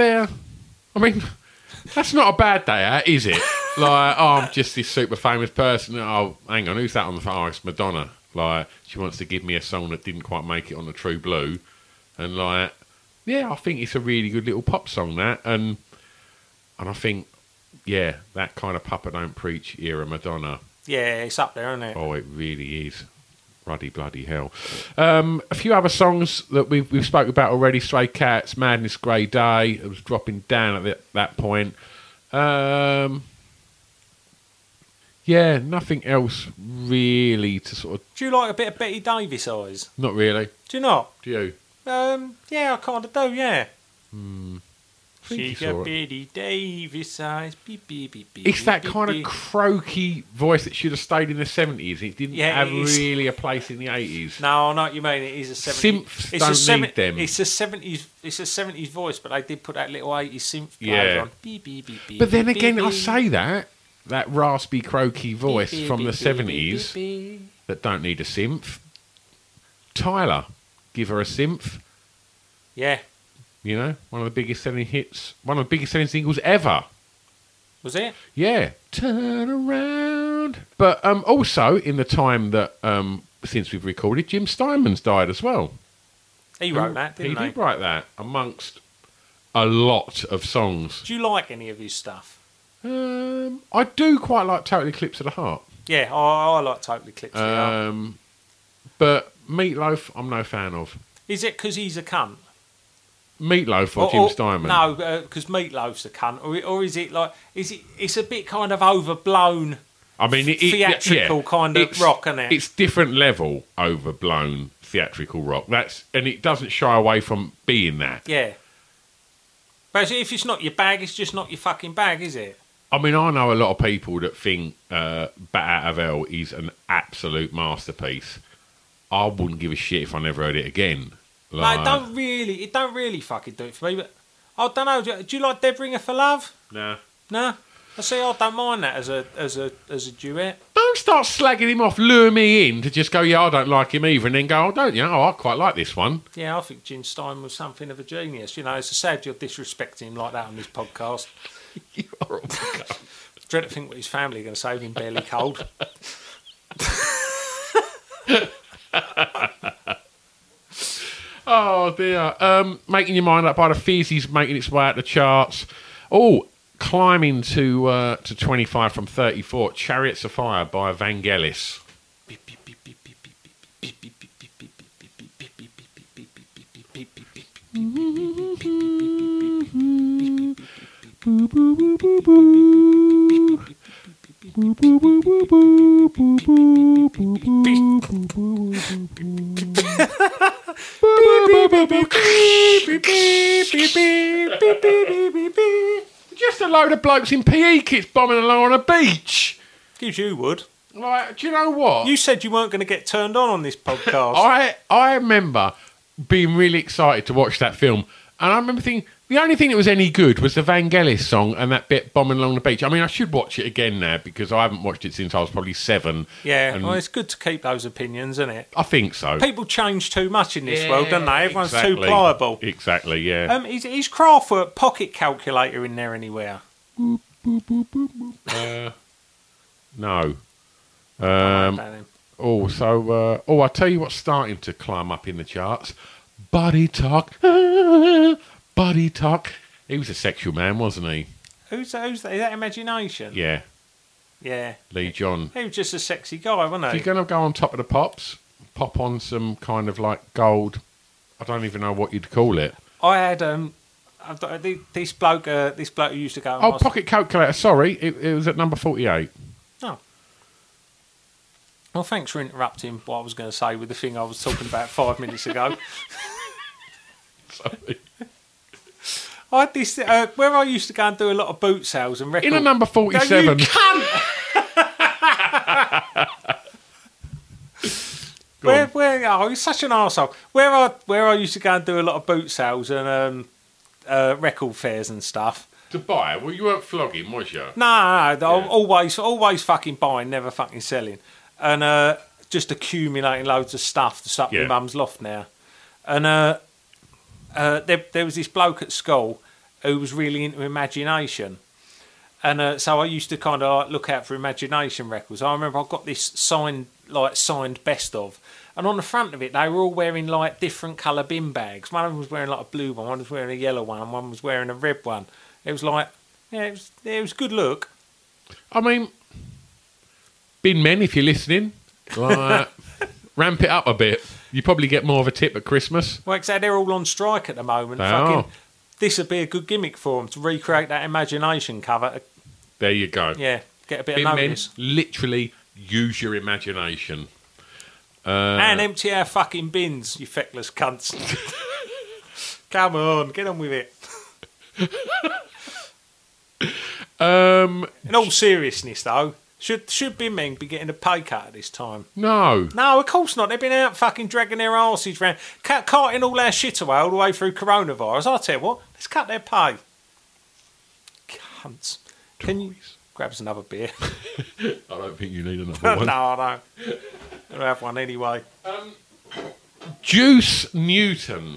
that's not a bad day, is it? Like, I'm just this super famous person. Oh, hang on, who's that on the phone? Oh, it's Madonna. Like, she wants to give me a song that didn't quite make it on the True Blue. And, like, yeah, I think it's a really good little pop song, that. And I think, yeah, that kind of Papa Don't Preach era Madonna. Yeah, it's up there, isn't it? Oh, it really is. Bloody hell. A few other songs that we've spoken about already. Stray Cats, Madness, Grey Day. It was dropping down at that point. Yeah, nothing else really to sort of... Do you like a bit of Betty Davis eyes? Not really. Do you not? Do you? Yeah, I kind of do, yeah. She got Betty Davis eyes. Beep, beep, beep, beep, it's that beep, kind beep. of croaky voice that should have stayed in the 70s. It didn't have it is. really a place in the 80s. No, I know what you mean. It is a 70s... Synths don't need them. It's a 70s voice, but they did put that little 80s synth player on. Beep, beep, beep, beep, but then beep, again, beep, I say that raspy, croaky voice beep, from the beep, beep, 70s beep, beep. that don't need a synth. Tyler, give her a synth. Yeah. You know, one of the biggest selling hits, one of the biggest selling singles ever. Was it? Yeah. Turn around. But also, in the time that, since we've recorded, Jim Steinman's died as well. He wrote that, didn't he? He did write that, amongst a lot of songs. Do you like any of his stuff? I do quite like Total Eclipse of the Heart. Yeah, I like Total Eclipse of the Heart. But Meatloaf, I'm no fan of. Is it because he's a cunt? Meatloaf or Jim Steinman? No, because Meatloaf's a cunt. Or is it like... It's a bit kind of overblown... I mean, theatrical kind of rock, isn't it? It's different level overblown theatrical rock. And it doesn't shy away from being that. Yeah. But if it's not your bag, it's just not your fucking bag, is it? I mean, I know a lot of people that think Bat Out of Hell is an absolute masterpiece. I wouldn't give a shit if I never heard it again. Like, it don't really fucking do it for me. But I don't know. Do you like Dead Ringer for Love? Nah. I see. I don't mind that as a duet. Don't start slagging him off, lure me in to just go, yeah, I don't like him either, and then go, oh, don't you? Oh, I quite like this one. Yeah, I think Jim Stein was something of a genius. You know, it's sad you're disrespecting him like that on this podcast. You horrible cunt. Dread to think what his family are going to say with him barely cold. Oh dear. Making Your Mind Up by the Fizz is making its way out the charts. Oh, climbing to 25 from 34. Chariots of Fire by Vangelis. Just a load of blokes in PE kits bombing along on a beach. Gives you would. Like, do you know what? You said you weren't going to get turned on this podcast. I remember being really excited to watch that film, and I remember thinking the only thing that was any good was the Vangelis song and that bit bombing along the beach. I mean, I should watch it again now because I haven't watched it since I was probably 7. Yeah, and well, it's good to keep those opinions, isn't it? I think so. People change too much in this world, don't they? Everyone's exactly. too pliable. Exactly, yeah. Is Craftwork pocket calculator in there anywhere? No. I I'll tell you what's starting to climb up in the charts. Body Talk. Body Talk. He was a sexual man, wasn't he? Who's that? Is that Imagination? Yeah. Yeah. Lee John. He was just a sexy guy, wasn't he? If you're going to go on top of the pops, pop on some kind of like gold, I don't even know what you'd call it. I had this bloke who used to go... Pocket calculator, sorry. It was at number 48. Oh. Well, thanks for interrupting what I was going to say with the thing I was talking about 5 minutes ago. Sorry. I had this where I used to go and do a lot of boot sales and records. In a number 47. No, you cunt! He's such an arsehole. Where I used to go and do a lot of boot sales and record fairs and stuff. To buy? Well, you weren't flogging, was you? No, always fucking buying, never fucking selling. And just accumulating loads of stuff to stuff in my mum's loft now. And there was this bloke at school who was really into Imagination. And so I used to kind of like look out for Imagination records. I remember I got this signed best of. And on the front of it, they were all wearing like different colour bin bags. One of them was wearing like a blue one was wearing a yellow one, and one was wearing a red one. It was like, yeah, it was good look. I mean, bin men, if you're listening, like, ramp it up a bit. You probably get more of a tip at Christmas. Well, except they're all on strike at the moment. This would be a good gimmick for them to recreate that Imagination cover. There you go. Yeah, get a bit bin of notice. Men, literally use your imagination. And empty our fucking bins, you feckless cunts. Come on, get on with it. In all seriousness, though, should bin men be getting a pay cut at this time? No, of course not. They've been out fucking dragging their arses round, carting all our shit away all the way through coronavirus. I'll tell you what, let's cut their pay. Cunts. Can you grab us another beer? I don't think you need another one. No, I don't. I'll have one anyway. Juice Newton.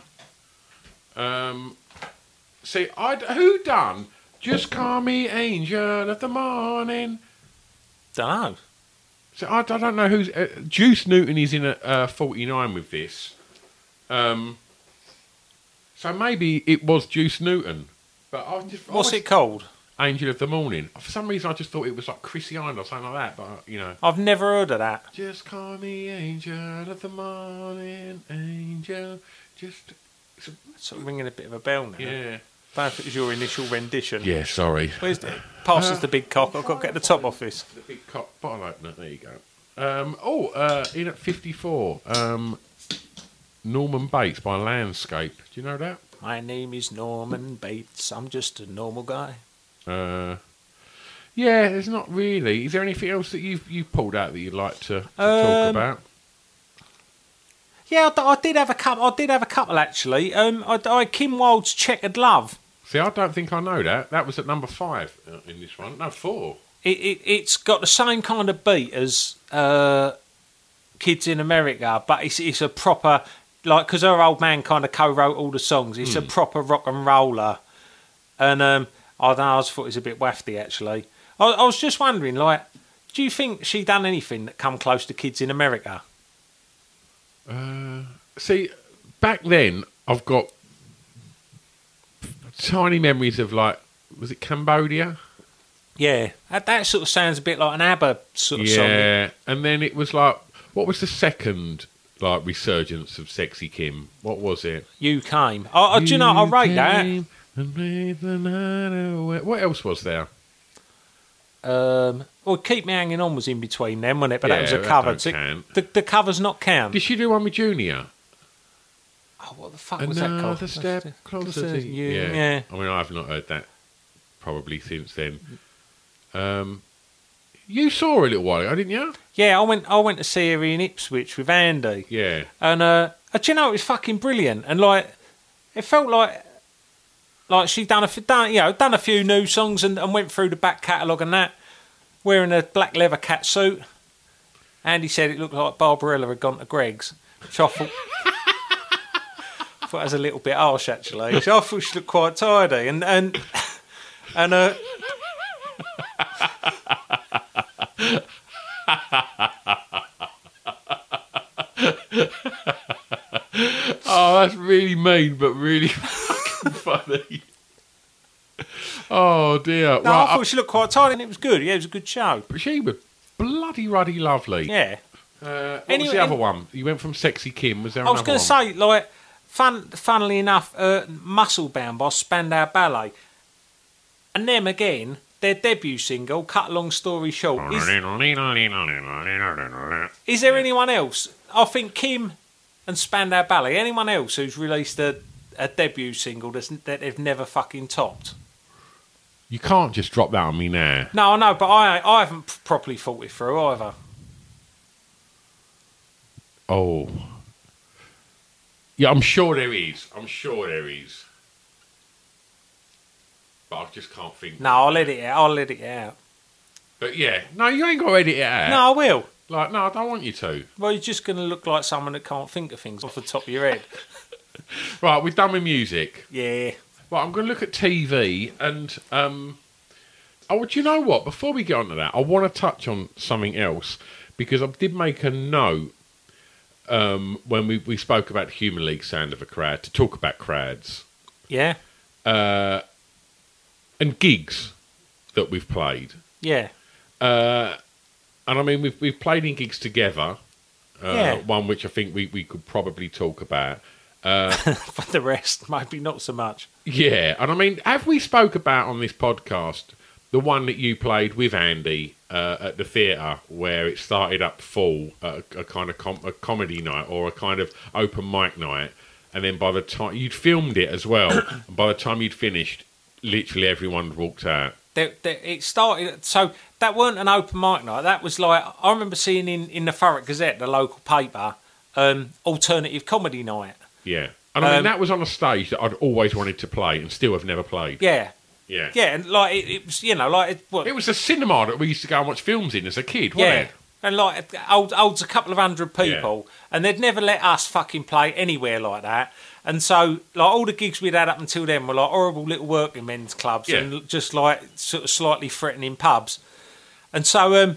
See, who done Just Call Me Angel of the Morning? Don't know. So I don't know who's... Juice Newton is in at 49 with this. So maybe it was Juice Newton. But What's it called? Angel of the Morning. For some reason, I just thought it was like Chrissy Hind or something like that. But, you know. I've never heard of that. Just call me Angel of the Morning, Angel. Just... It's sort of ringing a bit of a bell now. Yeah. I don't know if it was your initial rendition. Yeah, sorry. Where's it? Passes the big cock. I've got to get the top off this. The big cock bottle opener. There you go. In at 54. Norman Bates by Landscape. Do you know that? My name is Norman Bates. I'm just a normal guy. Yeah, there's not really. Is there anything else that you've pulled out that you'd like to talk about? Yeah, I did have a couple. Actually. I Kim Wilde's Checkered Love. See, I don't think I know that. That was at number 5 in this one. No, 4. It's got the same kind of beat as Kids in America, but it's a proper, like, because her old man kind of co-wrote all the songs. It's a proper rock and roller, and I don't know. I just thought it was a bit wafty actually. I was just wondering, like, do you think she done anything that come close to Kids in America? See, back then, I've got tiny memories of like, was it Cambodia? Yeah, that sort of sounds a bit like an ABBA sort of song. Yeah, and then it was like, what was the second like resurgence of Sexy Kim? What was it? You Came. Do you know, I rate that. And made the night away. What else was there? Well, Keep Me Hanging On was in between them, wasn't it? But that was a that cover. don't count. The covers not count. Did she do one with Junior? Oh, what the fuck was that called? Another step closer to you. Yeah. I mean, I've not heard that probably since then. You saw her a little while ago, didn't you? Yeah, I went to see her in Ipswich with Andy. Yeah. And do you know, it was fucking brilliant. And like, it felt like she'd done a few new songs and went through the back catalogue and that, wearing a black leather cat suit. Andy said it looked like Barbarella had gone to Greg's, which I thought, was a little bit harsh actually. So I thought she looked quite tidy and Oh, that's really mean, but really fucking funny. Oh dear. No, I thought she looked quite tidy and it was good. Yeah, it was a good show. But she was bloody ruddy lovely. Yeah. What was the other one? You went from Sexy Kim. Was there I was another going to one? say, like, funnily enough, Muscle Bound by Spandau Ballet. And them again, their debut single, Cut a Long Story Short. Is there anyone else? I think Kim and Spandau Ballet. Anyone else who's released a debut single that they've never fucking topped? You can't just drop that on me now. No, I know, but I haven't properly thought it through either. Oh. Yeah, I'm sure there is. But I just can't think. No, I'll let it out. But yeah. No, you ain't got to edit it out. No, I will. Like, no, I don't want you to. Well, you're just going to look like someone that can't think of things off the top of your head. Right, we're done with music. Yeah. Right, I'm going to look at TV and... do you know what? Before we get on to that, I want to touch on something else because I did make a note when we spoke about the Human League Sound of a Crowd to talk about crowds. Yeah. And gigs that we've played. Yeah. And I mean, we've played in gigs together. One which I think we could probably talk about. For the rest, maybe not so much. Yeah, and I mean, have we spoke about on this podcast the one that you played with Andy at the theatre where it started up full, a kind of a comedy night or a kind of open mic night, and then by the time you'd filmed it as well, and by the time you'd finished, literally everyone walked out. It started, so that weren't an open mic night. That was like, I remember seeing in the Thurrock Gazette, the local paper, alternative comedy night. Yeah. And I mean, that was on a stage that I'd always wanted to play and still have never played. Yeah. Yeah. Yeah, and like, it was, you know, like... It was a cinema that we used to go and watch films in as a kid, wasn't it? And like, holds a couple of hundred people, and they'd never let us fucking play anywhere like that. And so, like, all the gigs we'd had up until then were like horrible little working men's clubs and just like sort of slightly threatening pubs. And so,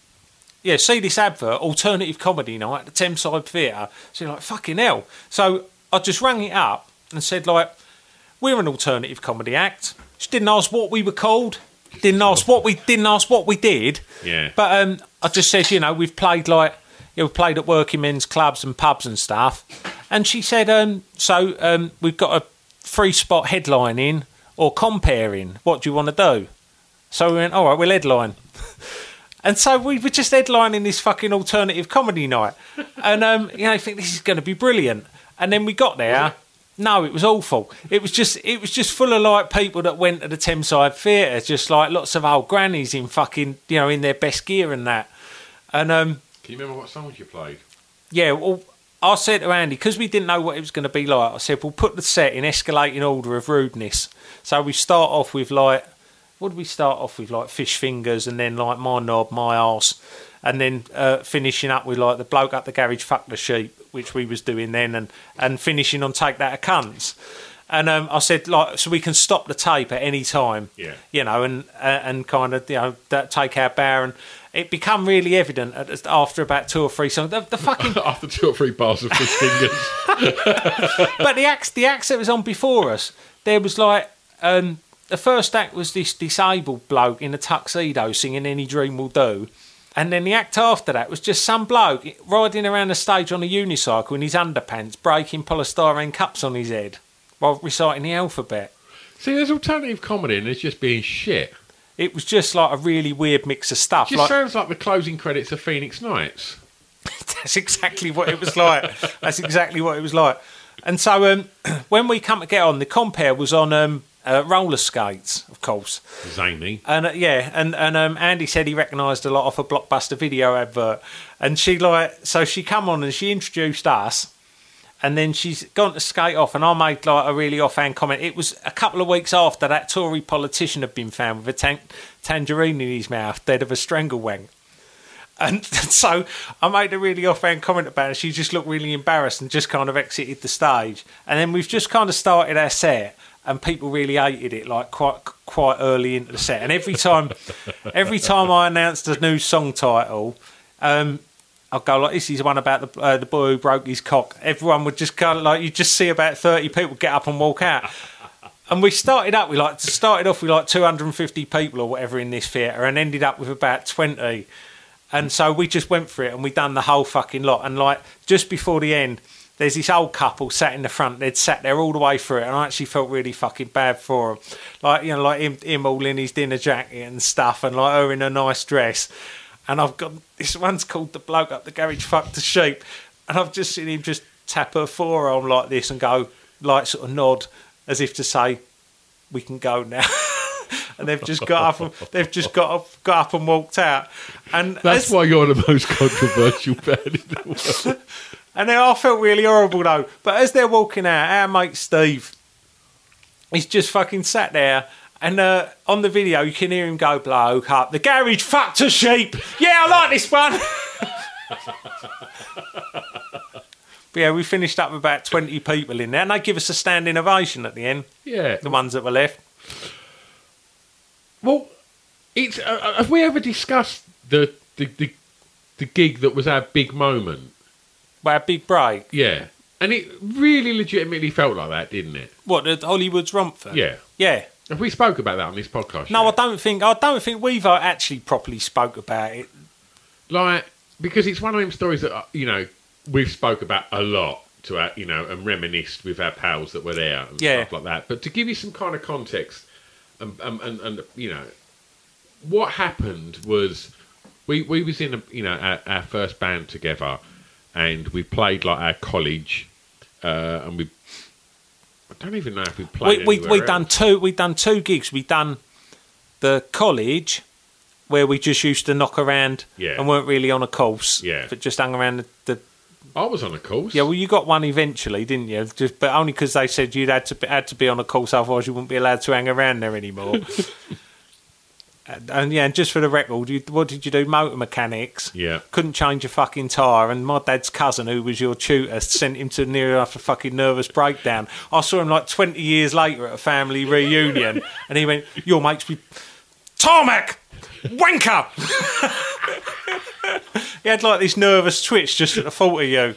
see this advert, alternative comedy night at the Thameside Theatre. So you're like, fucking hell. So I just rang it up and said, like, we're an alternative comedy act. Just didn't ask what we were called. Didn't ask what we did. Yeah. But I just said, you know, we've played we've played at working men's clubs and pubs and stuff. And she said, we've got a free spot headlining or comparing. What do you want to do? So we went, all right, we'll headline. And so we were just headlining this fucking alternative comedy night. And, I think this is going to be brilliant. And then we got there. No, it was awful. It was just full of like people that went to the Thameside Theatre, just like lots of old grannies in fucking, in their best gear and that. And can you remember what songs you played? Yeah, well, I said to Andy, because we didn't know what it was going to be like, I said, we'll put the set in escalating order of rudeness. So we start off with like, what did we start off with? Like Fish Fingers, and then like My Knob, My Arse, and then finishing up with like The Bloke Up the Garage Fuck the Sheep, which we was doing then, and finishing on Take That a Cunts. And I said, like, so we can stop the tape at any time. Yeah. You know, and kind of, you know, take our bow. And it become really evident after about 2 or 3 songs. The fucking... After 2 or 3 bars of Fish Fingers. But the acts that was on before us, there was like... the first act was this disabled bloke in a tuxedo singing Any Dream Will Do. And then the act after that was just some bloke riding around the stage on a unicycle in his underpants, breaking polystyrene cups on his head while reciting the alphabet. See, there's alternative comedy and it's just being shit. It was just like a really weird mix of stuff. It just sounds like the closing credits of Phoenix Nights. That's exactly what it was like. That's exactly what it was like. And so when we come to get on, the compare was on... roller skates, of course. Zany. And and Andy said he recognised a lot off a Blockbuster video advert. And she so she come on and she introduced us, and then she's gone to skate off, and I made like a really offhand comment. It was a couple of weeks after that Tory politician had been found with a tangerine in his mouth, dead of a stranglewang. And so I made a really offhand comment about it. She just looked really embarrassed and just kind of exited the stage. And then we've just kind of started our set. And people really hated it, like quite early into the set. And every time I announced a new song title, I'll go like, "This is one about the boy who broke his cock." Everyone would just kind of like, you just see about 30 people get up and walk out. And we started off with like 250 people or whatever in this theatre, and ended up with about 20. And so we just went for it, and we done the whole fucking lot. And like just before the end, there's this old couple sat in the front. They'd sat there all the way through it, and I actually felt really fucking bad for them. Like, you know, like him all in his dinner jacket and stuff, and like her in a nice dress. And I've got this one's called The Bloke Up the Garage Fucked the Sheep, and I've just seen him just tap her forearm like this and go, like, sort of nod as if to say, "We can go now." And they've just got up and walked out. And that's why you're the most controversial band in the world. And then I felt really horrible though. But as they're walking out, our mate Steve, he's just fucking sat there. And on the video, you can hear him go, "Bloke up the garage, fucked a sheep. Yeah, I like this one." But yeah, we finished up with about 20 people in there, and they give us a standing ovation at the end. Yeah, the ones that were left. Well, it's have we ever discussed the gig that was our big moment? Our big break? Yeah. And it really legitimately felt like that, didn't it? What, the Hollywood's Romford? Yeah. Yeah. Have we spoke about that on this podcast? No, yet? I don't think we've actually properly spoke about it. Like, because it's one of them stories that, you know, we've spoke about a lot to our, you know, and reminisced with our pals that were there and stuff like that. But to give you some kind of context, and you know, what happened was we was in our first band together, and we played like our college, and I don't even know if we played. We'd done two gigs. We'd done the college, where we just used to knock around and weren't really on a course, but just hung around the. I was on a course. Yeah, well, you got one eventually, didn't you? But only because they said you had to be on a course, otherwise you wouldn't be allowed to hang around there anymore. and just for the record, what did you do? Motor mechanics. Yeah. Couldn't change a fucking tyre, and my dad's cousin, who was your tutor, sent him to near enough a fucking nervous breakdown. I saw him like 20 years later at a family reunion, and he went, "Your mate's be tarmac, wanker." He had like this nervous twitch just at the thought of you.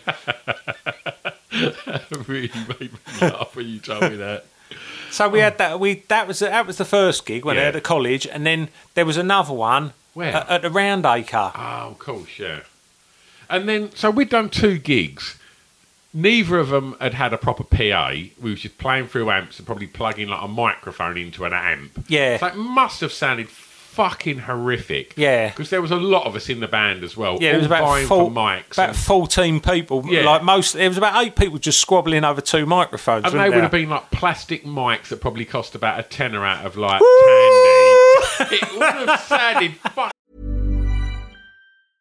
That really made me laugh when you told me that. So we had that. That was the first gig when I had at college, and then there was another one at the Roundacre. Oh, of course, yeah. And then so we'd done two gigs. Neither of them had a proper PA. We was just playing through amps and probably plugging like a microphone into an amp. Yeah, so it must have sounded fucking horrific. Yeah, because there was a lot of us in the band as well. Yeah, it was about mics. About 14 people. Yeah, like it was about 8 people just squabbling over 2 microphones. And they would have been like plastic mics that probably cost about a tenner out of like Tandy. It would have sounded fucking.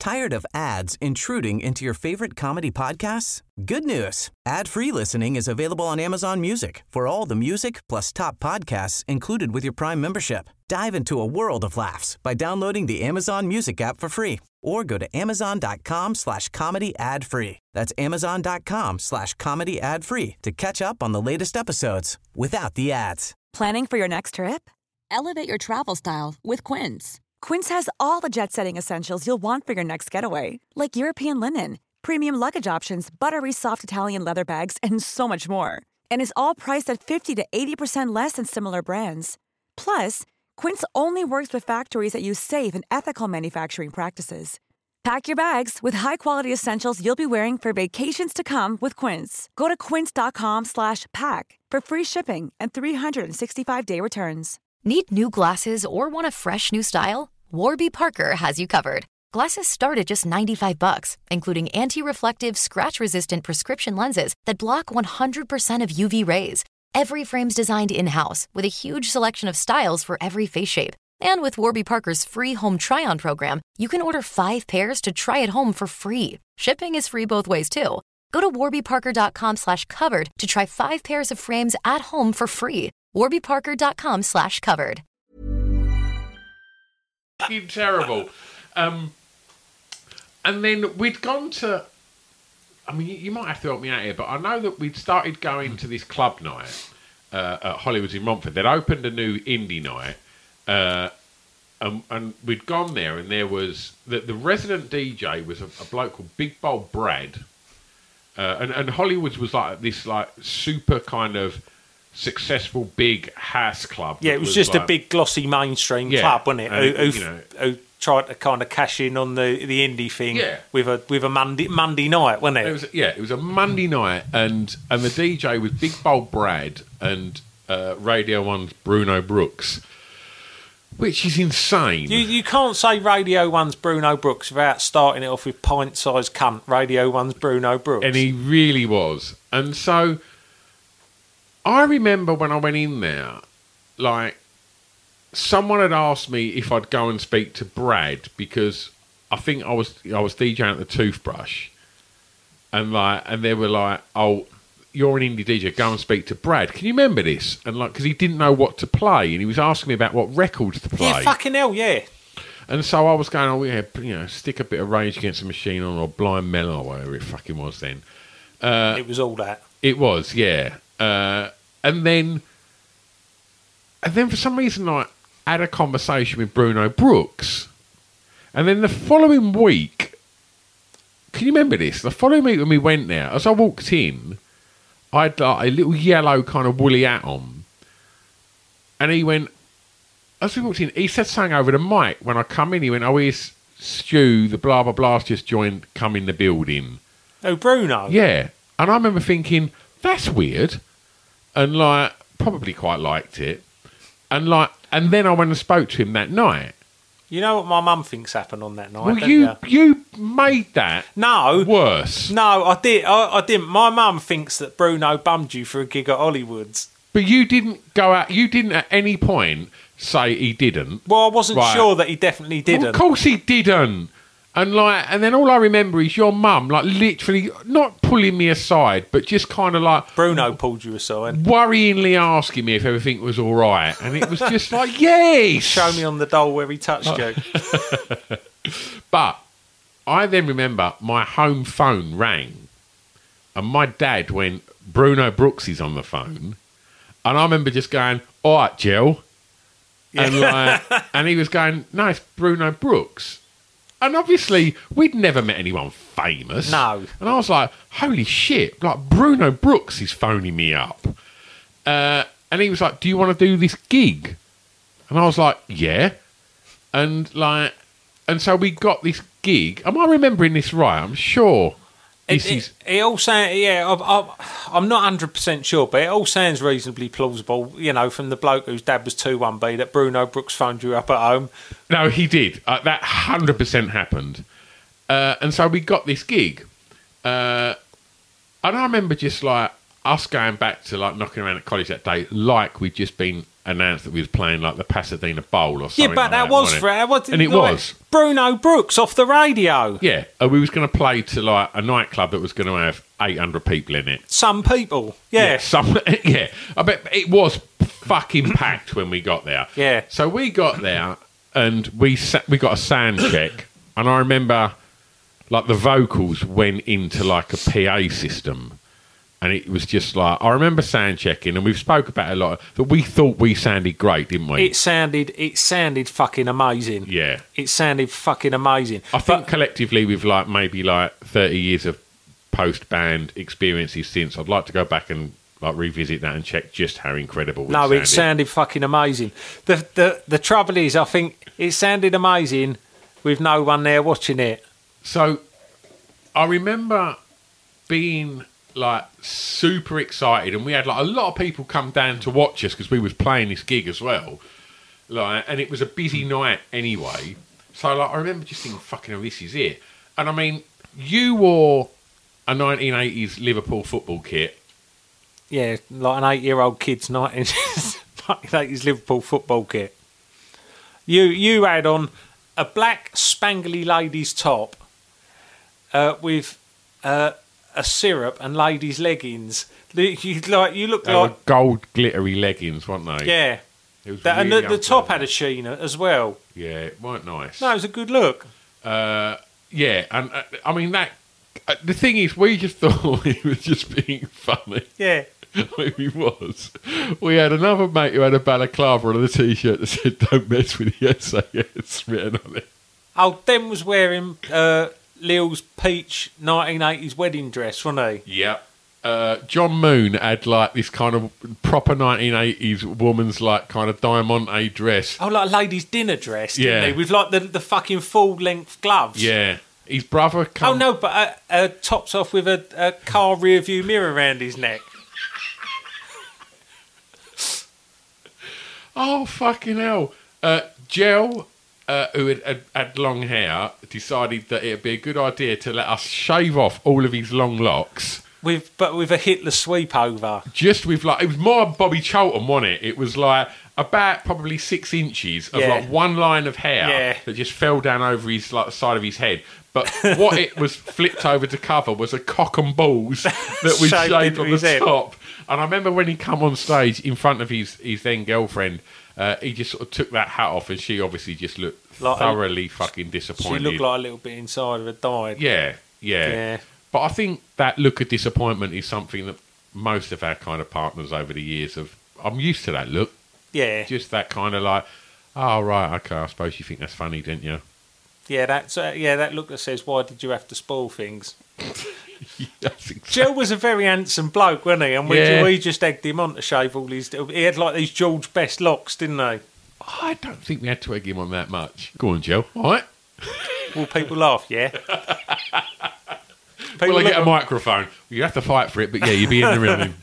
Tired of ads intruding into your favorite comedy podcasts? Good news. Ad-free listening is available on Amazon Music for all the music plus top podcasts included with your Prime membership. Dive into a world of laughs by downloading the Amazon Music app for free or go to amazon.com/comedy ad-free. That's amazon.com/comedy ad-free to catch up on the latest episodes without the ads. Planning for your next trip? Elevate your travel style with Quince. Quince has all the jet-setting essentials you'll want for your next getaway, like European linen, premium luggage options, buttery soft Italian leather bags, and so much more. And is all priced at 50 to 80% less than similar brands. Plus, Quince only works with factories that use safe and ethical manufacturing practices. Pack your bags with high-quality essentials you'll be wearing for vacations to come with Quince. Go to quince.com/pack for free shipping and 365-day returns. Need new glasses or want a fresh new style? Warby Parker has you covered. Glasses start at just $95, including anti-reflective, scratch-resistant prescription lenses that block 100% of UV rays. Every frame's designed in-house with a huge selection of styles for every face shape. And with Warby Parker's free home try-on program, you can order 5 pairs to try at home for free. Shipping is free both ways, too. Go to warbyparker.com/covered to try 5 pairs of frames at home for free. warbyparker.com/covered. Fucking terrible. And then we'd gone to... I mean, you might have to help me out here, but I know that we'd started going to this club night at Hollywood's in Romford. They'd opened a new indie night, and we'd gone there, and there was... The resident DJ was a bloke called Big Bold Brad, and Hollywood's was like this like super kind of successful big house club. Yeah, it was just like, a big glossy mainstream club, wasn't it? Who tried to kind of cash in on the indie thing with a Monday night, wasn't it? It was a Monday night, and the DJ was Big Bold Brad and Radio 1's Bruno Brooks, which is insane. You can't say Radio 1's Bruno Brooks without starting it off with pint-sized cunt. Radio 1's Bruno Brooks. And he really was. And so I remember when I went in there, like, someone had asked me if I'd go and speak to Brad because I think I was DJing at the Toothbrush, and they were like, "Oh, you're an indie DJ. Go and speak to Brad. Can you remember this?" And like, because he didn't know what to play, and he was asking me about what records to play. Yeah, fucking hell, yeah. And so I was going, "Oh yeah, stick a bit of Rage Against the Machine on, or Blind Melon, or whatever it fucking was then." It was all that. It was, yeah. And then for some reason, I had a conversation with Bruno Brooks. And then the following week, can you remember this? The following week when we went there, as I walked in, I had like a little yellow kind of woolly hat on. And he went, as we walked in, he said something over the mic when I come in. He went, "Oh, here's Stu, the blah, blah, blah's just joined, come in the building." Oh, Bruno? Yeah. And I remember thinking, that's weird. And like, probably quite liked it. And then I went and spoke to him that night. You know what my mum thinks happened on that night? Well, you made that worse. No, I didn't. My mum thinks that Bruno bummed you for a gig at Hollywood's. But you didn't go out. You didn't at any point say he didn't. Well, I wasn't sure that he definitely didn't. Well, of course he didn't. And then all I remember is your mum, like, literally not pulling me aside, but just kind of like Bruno pulled you aside, worryingly asking me if everything was all right, and it was just like, yes, show me on the doll where he touched you. But I then remember my home phone rang, and my dad went, "Bruno Brooks is on the phone," and I remember just going, "All right, Jill," and he was going, "No, it's Bruno Brooks." And obviously, we'd never met anyone famous. No. And I was like, holy shit, like, Bruno Brooks is phoning me up. And he was like, "Do you want to do this gig?" And I was like, yeah. And so we got this gig. Am I remembering this right? I'm sure. It all sounds, I'm not 100% sure, but it all sounds reasonably plausible, from the bloke whose dad was 2-1B, that Bruno Brooks phoned you up at home. No, he did. That 100% happened. And so we got this gig. And I remember just like us going back to like knocking around at college that day, like we'd just been announced that we was playing like the Pasadena Bowl or something. Yeah, but that was for and it was Bruno Brooks off the radio. Yeah, we was going to play to like a nightclub that was going to have 800 people in it. Some people, yeah. Yeah, I bet it was fucking packed when we got there. Yeah. So we got there and we got a sound check, and I remember like the vocals went into like a PA system. And it was just like, I remember sound checking, and we've spoke about it a lot, that we thought we sounded great, didn't we? It sounded fucking amazing. Yeah. It sounded fucking amazing. I think collectively with like maybe like 30 years of post-band experiences since, I'd like to go back and like revisit that and check just how incredible it sounded fucking amazing. The trouble is, I think it sounded amazing with no one there watching it. So I remember being like super excited, and we had like a lot of people come down to watch us because we was playing this gig as well, like, and it was a busy night anyway. So like I remember just thinking, fucking hell, this is it. And I mean, you wore a 1980s Liverpool football kit. Yeah, like an 8-year-old kid's 1980s Liverpool football kit. You had on a black spangly ladies top with a syrup and ladies' leggings. You looked they like were gold glittery leggings, weren't they? Yeah. It was And really the top had a sheen as well. Yeah, it weren't nice. No, it was a good look. Yeah, and I mean that. The thing is, we just thought he was just being funny. Yeah. He was. We had another mate who had a balaclava on a t-shirt that said "Don't mess with the SAS" written on it. Oh, Den was wearing Lil's peach 1980s wedding dress, wasn't he? Yeah. John Moon had like this kind of proper 1980s woman's like kind of diamante dress. Oh, like a lady's dinner dress, didn't Yeah. he? With like the fucking full length gloves. Yeah. His brother Oh no, but tops off with a car rear view mirror around his neck. Oh, fucking hell. Gel, who had long hair, decided that it'd be a good idea to let us shave off all of his long locks. With a Hitler sweep over. Just with like, it was more Bobby Charlton, wasn't it? It was like about probably 6 inches of like one line of hair that just fell down over his like the side of his head. But what it was flipped over to cover was a cock and balls that was shaved on the top. And I remember when he come on stage in front of his then girlfriend, he just sort of took that hat off, and she obviously just looked like thoroughly fucking disappointed. She looked like a little bit inside of her died. Yeah. But I think that look of disappointment is something that most of our kind of partners over the years have. I'm used to that look. Yeah. Just that kind of like, oh, right, okay, I suppose you think that's funny, didn't you? Yeah, that look that says, why did you have to spoil things? Exactly. Joe was a very handsome bloke, wasn't he? And we just egged him on to shave all his... He had like these George Best locks, didn't he? I don't think we had to egg him on that much. Go on, Joe. All right. Will people laugh, yeah? Will I get a microphone? You have to fight for it, but yeah, you'd be in the room.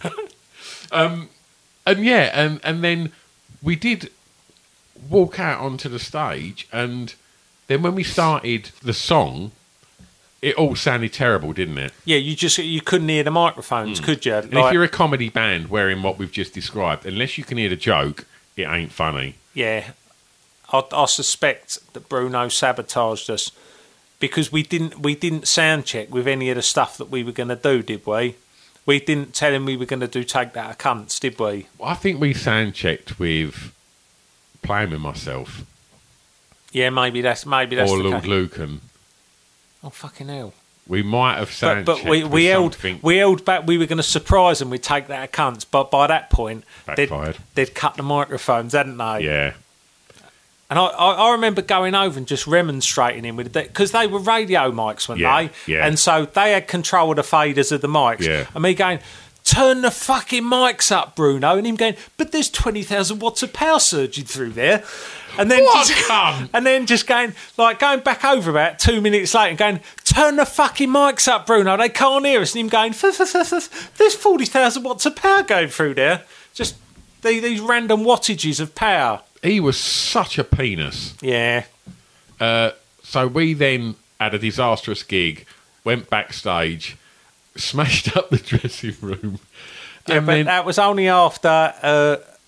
And then we did walk out onto the stage, and then when we started the song, it all sounded terrible, didn't it? Yeah, you couldn't hear the microphones, could you? And if you're a comedy band wearing what we've just described, unless you can hear the joke, it ain't funny. Yeah, I suspect that Bruno sabotaged us because we didn't sound check with any of the stuff that we were going to do, did we? We didn't tell him we were going to do Take That a Cunts, did we? I think we sound checked with Playing With Myself. Yeah, maybe that's or the Lord case. Lucan. Oh fucking hell! We might have sound but checked we held something. We held back. We were going to surprise them. We'd Take That a Cunts, but by that point they'd cut the microphones, hadn't they? Yeah. And I remember going over and just remonstrating him with it because they were radio mics, weren't they? Yeah. And so they had control of the faders of the mics. Yeah. And me going, turn the fucking mics up, Bruno. And him going, but there's 20,000 watts of power surging through there. And then just going back over about 2 minutes later and going, turn the fucking mics up, Bruno. They can't hear us. And him going, there's 40,000 watts of power going through there. Just these random wattages of power. He was such a penis. Yeah. So we then had a disastrous gig, went backstage, smashed up the dressing room. Yeah, but that was only after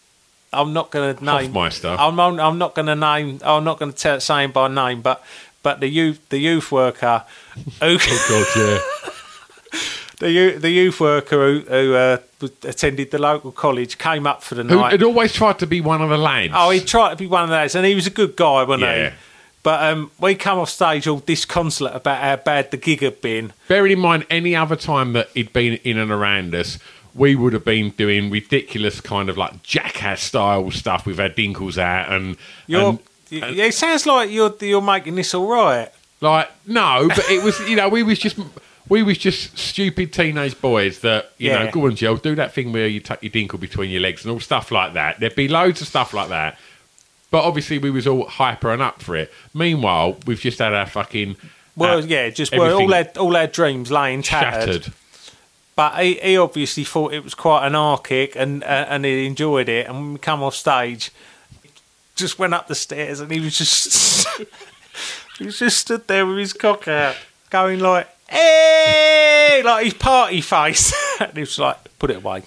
I'm not going to name. Hoffmeister. I'm not going to name. I'm not going to say him by name, but the youth worker who. Oh God, yeah. The youth worker who attended the local college came up for the Who night. had always tried to be one of the lads. Oh, he tried to be one of those, and he was a good guy, wasn't Yeah. he? But we come off stage all disconsolate about how bad the gig had been. Bearing in mind, any other time that he'd been in and around us, we would have been doing ridiculous kind of like Jackass style stuff with our dinkles out and It sounds like you're making this all right. like no, but it was we was just stupid teenage boys that you know. Go on, Jill, do that thing where you tuck your dinkle between your legs and all stuff like that. There'd be loads of stuff like that. But obviously, we was all hyper and up for it. Meanwhile, we've just had our fucking all our dreams laying tattered. But he obviously thought it was quite anarchic and he enjoyed it. And when we come off stage, just went up the stairs and he was just stood there with his cock out, going like, "Hey!" like his party face. And he was like, "Put it away."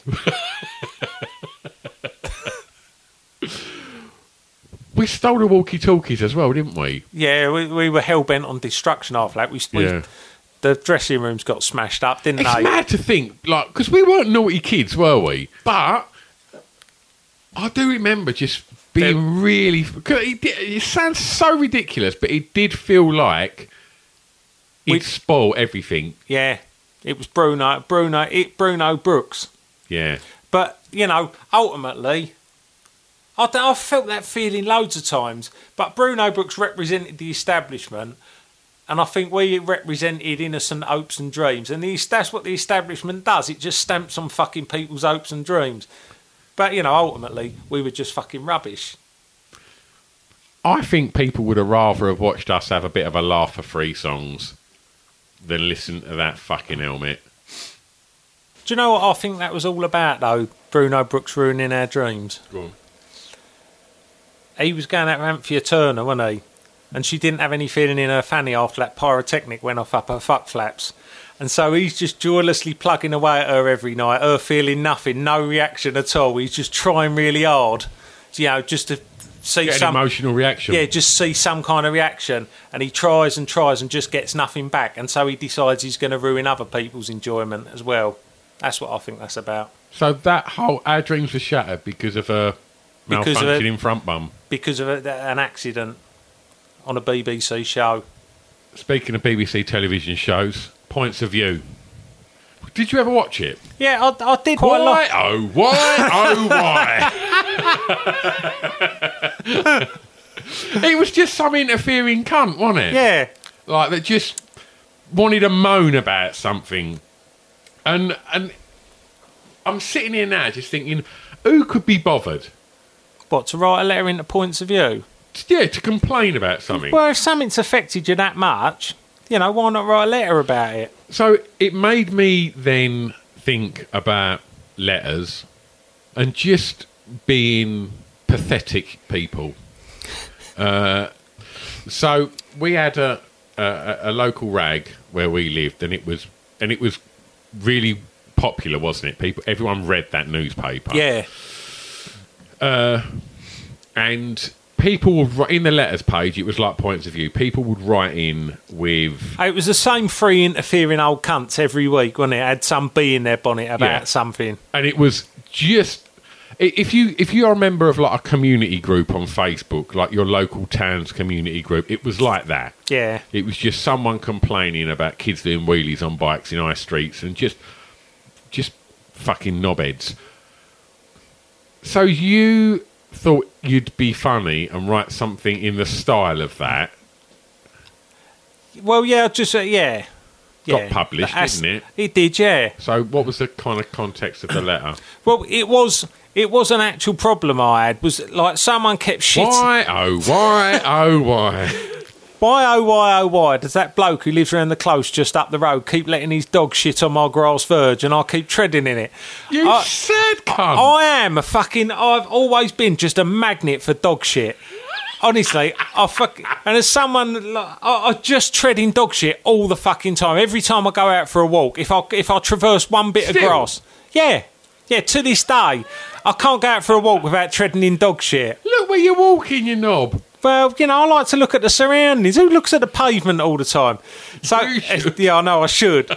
We stole the walkie-talkies as well, didn't we? Yeah, we were hell-bent on destruction after that. The dressing rooms got smashed up, didn't It's they? mad to think, like, because we weren't naughty kids, were we? But I do remember just being really... 'cause it sounds so ridiculous, but it did feel like it'd spoil everything. Yeah, it was Bruno Brooks. Yeah. But, ultimately... I felt that feeling loads of times, but Bruno Brooks represented the establishment, and I think we represented innocent hopes and dreams, and that's what the establishment does. It just stamps on fucking people's hopes and dreams. But, ultimately, we were just fucking rubbish. I think people would have rather have watched us have a bit of a laugh for 3 songs than listen to that fucking helmet. Do you know what I think that was all about, though? Bruno Brooks ruining our dreams. Go on. He was going out with Anthea Turner, wasn't he? And she didn't have any feeling in her fanny after that pyrotechnic went off up her fuck flaps. And so he's just joylessly plugging away at her every night, her feeling nothing, no reaction at all. He's just trying really hard, just to see Get some an emotional reaction. Yeah, just see some kind of reaction. And he tries and just gets nothing back. And so he decides he's going to ruin other people's enjoyment as well. That's what I think that's about. So our dreams were shattered because of a malfunctioning front bum. Because of an accident on a BBC show. Speaking of BBC television shows, Points of View. Did you ever watch it? Yeah, I did quite a lot. Why? It was just some interfering cunt, wasn't it? Yeah. Like, that just wanted to moan about something. And I'm sitting here now just thinking, who could be bothered? What, to write a letter into Points of View? Yeah, to complain about something. Well, if something's affected you that much, why not write a letter about it? So it made me then think about letters and just being pathetic people. So we had a local rag where we lived, and it was really popular, wasn't it? Everyone read that newspaper. Yeah. And people would, in the letters page, it was like Points of View. People would write in with... It was the same 3 interfering old cunts every week, wasn't it? It had some bee in their bonnet about something. And it was just... If you're a member of like a community group on Facebook, like your local town's community group, it was like that. Yeah. It was just someone complaining about kids doing wheelies on bikes in high streets and just fucking knobheads. So you thought you'd be funny and write something in the style of that. Well, yeah, just yeah. Got published, didn't it? It did, yeah. So what was the kind of context of the letter? Well, it was an actual problem I had. Was like someone kept shitting. Why, oh why does that bloke who lives around the close just up the road keep letting his dog shit on my grass verge and I keep treading in it? You sad cunt. I've always been just a magnet for dog shit. Honestly, and as someone, I just tread in dog shit all the fucking time. Every time I go out for a walk, if I traverse one bit of grass, yeah, Yeah, to this day, I can't go out for a walk without treading in dog shit. Look where you're walking, you knob. Well, you know, I like to look at the surroundings. Who looks at the pavement all the time? So, You should. yeah, I know I should.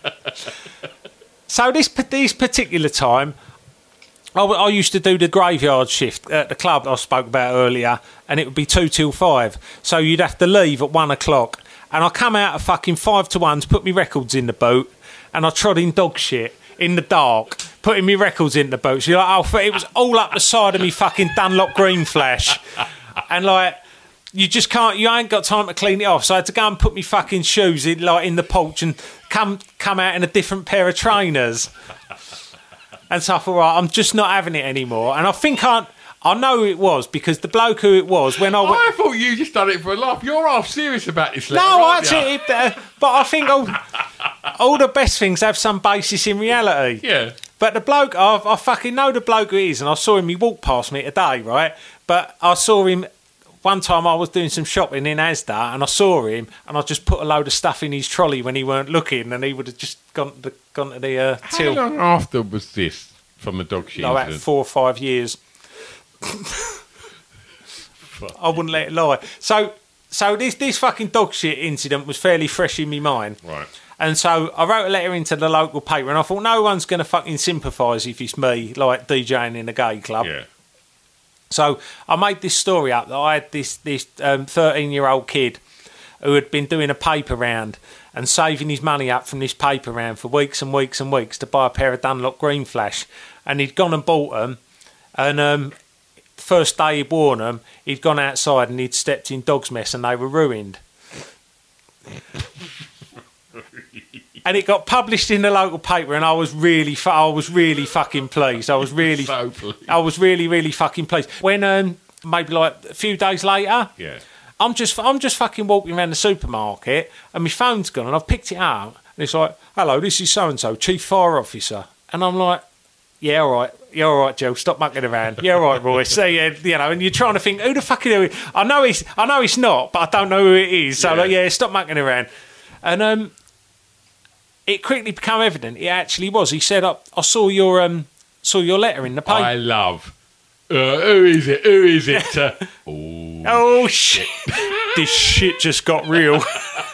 So this particular time, I used to do the graveyard shift at the club I spoke about earlier, and it would be 2 till 5. So you'd have to leave at 1 o'clock. And I come out at fucking 5 to 1 to put me records in the boot, and I trod in dog shit in the dark, putting me records in the boot. So you're like, oh, it was all up the side of me fucking Dunlop Green Flash. And like, you just can't, you ain't got time to clean it off. So I had to go and put me fucking shoes in, like, in the porch and come out in a different pair of trainers. And so I thought, right, I'm just not having it anymore. And I think I know who it was, because the bloke who it was, when I went... I thought you just done it for a laugh. You're half serious about this letter, No, aren't actually, you? but I think all the best things have some basis in reality. Yeah. But the bloke, I fucking know the bloke who it is, and I saw him, he walked past me today, right? But I saw him, one time I was doing some shopping in Asda, and I saw him, and I just put a load of stuff in his trolley when he weren't looking, and he would have just gone to the How till. long after was this from the dog shit Like about incident? 4 or 5 years. I wouldn't let it lie. So this fucking dog shit incident was fairly fresh in my mind. Right. And so I wrote a letter into the local paper, and I thought, no one's going to fucking sympathise if it's me, like DJing in a gay club. Yeah. So I made this story up that I had this 13-year-old kid who had been doing a paper round and saving his money up from this paper round for weeks and weeks and weeks to buy a pair of Dunlop Green Flash. And he'd gone and bought them, and first day he'd worn them, he'd gone outside and he'd stepped in dog's mess and they were ruined. And it got published in the local paper, and I was really fucking pleased. I was really fucking pleased. When maybe like a few days later, Yeah. I'm just fucking walking around the supermarket, and my phone's gone, and I've picked it up, and it's like, "Hello, this is so and so, Chief Fire Officer," and I'm like, "Yeah, all right. You're all right, Joe. Stop mucking around. You're all right, Roy." So yeah, you know, and you're trying to think, who the fuck is it? I know it's not, but I don't know who it is. So Yeah. like, yeah, stop mucking around. And it quickly became evident it actually was. He said, "I saw your letter in the paper." I love. Who is it? Who is it? Oh shit! This shit just got real.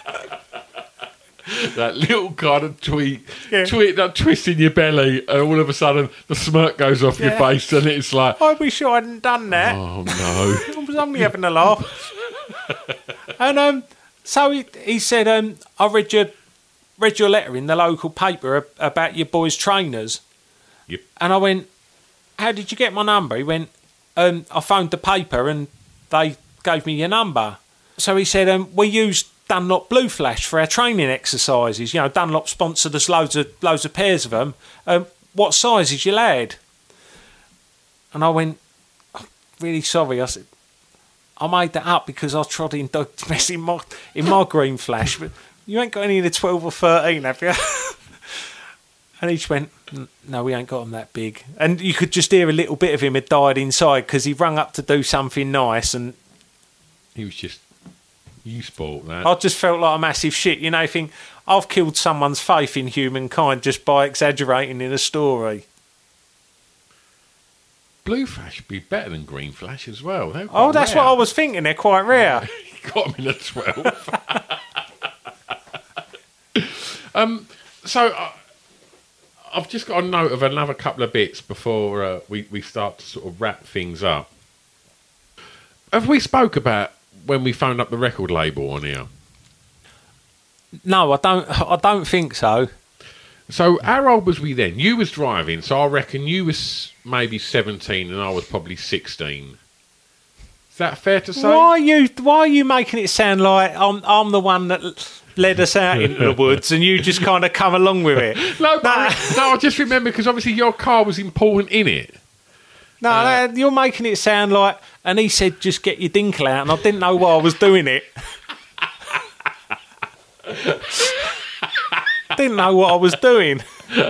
That little kind of that twist in your belly, and all of a sudden the smirk goes off your face, and it's like, I wish I hadn't done that. oh no. I was only having a laugh. And so he said, I read your letter in the local paper about your boys' trainers. Yep. And I went, how did you get my number? He went, I phoned the paper and they gave me your number. So he said, we used Dunlop Blue Flash for our training exercises. You know, Dunlop sponsored us loads of pairs of them. What size is your lad? And I went, I'm really sorry. I said, I made that up because I trod in dog mess in my Green Flash. But you ain't got any of the 12 or 13, have you? And he just went, no, we ain't got them that big. And you could just hear a little bit of him had died inside because he rung up to do something nice, and He was just, you spoilt that. I just felt like a massive shit. You know, you think, I've killed someone's faith in humankind just by exaggerating in a story. Blue Flash would be better than Green Flash as well. Oh, that's what I was thinking. They're quite rare. You got them in a 12. So I've just got a note of another couple of bits before we start to sort of wrap things up. Have we spoke about when we phoned up the record label on here? No, I don't think so. So how old was we then? You was driving, so I reckon you was maybe 17 and I was probably 16. Is that fair to say? Why are you making it sound like I'm the one that led us out into the woods and you just kind of come along with it? No, I just remember because obviously your car was important in it. No, you're making it sound like, and he said, just get your dinkle out, and I didn't know why I was doing it. Didn't know what I was doing.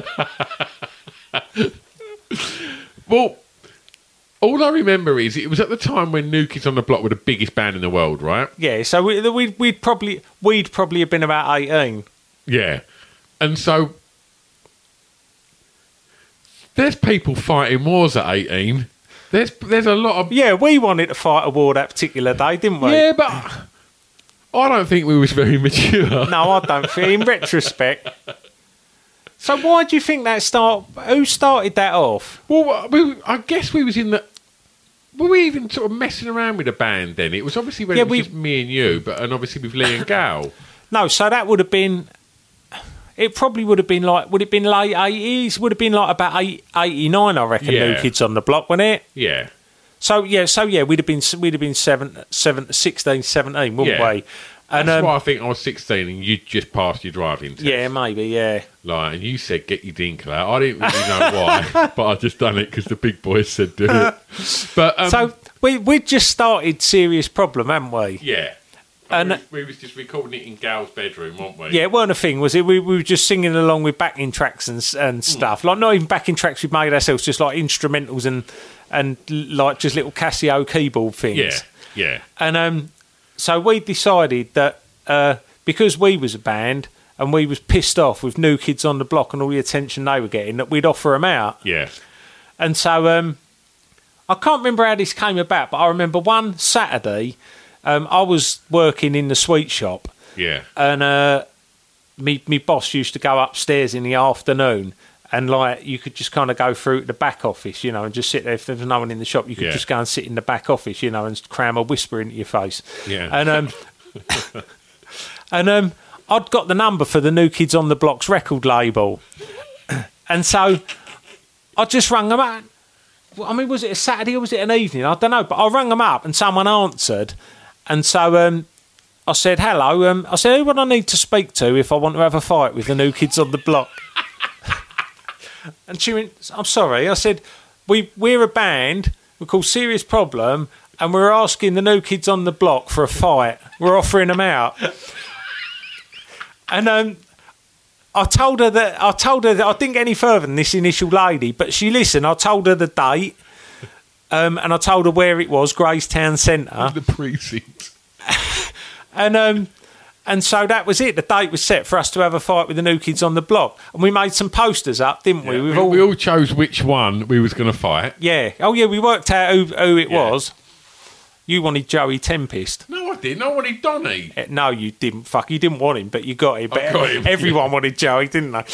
Well, all I remember is it was at the time when New Kids on the Block were the biggest band in the world, right? Yeah, so we'd probably have been about 18. Yeah. And so There's people fighting wars at 18. There's a lot of... Yeah, we wanted to fight a war that particular day, didn't we? Yeah, but I don't think we was very mature. No, I don't think. In retrospect. So why do you think that who started that off? Well, I guess we was in the... Were we even sort of messing around with a band then? It was obviously when it was just me and you, and obviously with Lee and Gal. No, so that would have been... It probably would have been like... Would it have been late 80s? Would have been like about 89, I reckon, New Kids on the Block, wasn't it? Yeah. So we'd have been 16, 17, wouldn't we? And, that's why I think I was 16 and you just passed your driving test. Yeah, maybe, yeah. Like, and you said, get your dinkle out. I didn't really know why, but I just done it because the big boys said do it. But so we just started Serious Problem, haven't we? Yeah. And we was just recording it in Gal's bedroom, weren't we? Yeah, it weren't a thing, was it? We were just singing along with backing tracks and stuff. Like, not even backing tracks we'd made ourselves, just like instrumentals and like just little Casio keyboard things. Yeah, yeah. And so we decided that because we was a band and we was pissed off with New Kids on the Block and all the attention they were getting, that we'd offer them out. Yeah. And so I can't remember how this came about, but I remember one Saturday... I was working in the sweet shop. Yeah. And me boss used to go upstairs in the afternoon and, like, you could just kind of go through to the back office, you know, and just sit there. If there was no one in the shop, you could just go and sit in the back office, you know, and cram a whisper into your face. Yeah. And I'd got the number for the New Kids on the Block's record label. And so I just rang them up. I mean, was it a Saturday or was it an evening? I don't know. But I rang them up and someone answered. And so I said, hello. I said, who would I need to speak to if I want to have a fight with the New Kids on the Block? And she went, I'm sorry. I said, we're a band. We're called Serious Problem. And we're asking the New Kids on the Block for a fight. We're offering them out. And I told her that I didn't get any further than this initial lady, but she listened. I told her the date. And I told her where it was, Graystown Centre. The precinct. And so that was it. The date was set for us to have a fight with the New Kids on the Block. And we made some posters up, didn't we? Yeah, we all chose which one we was going to fight. Yeah. Oh, yeah, we worked out who it was. You wanted Joey Tempest. No, I didn't. I wanted Donny. No, you didn't. Fuck, you didn't want him, but you got him. But I got him. Everyone wanted Joey, didn't they?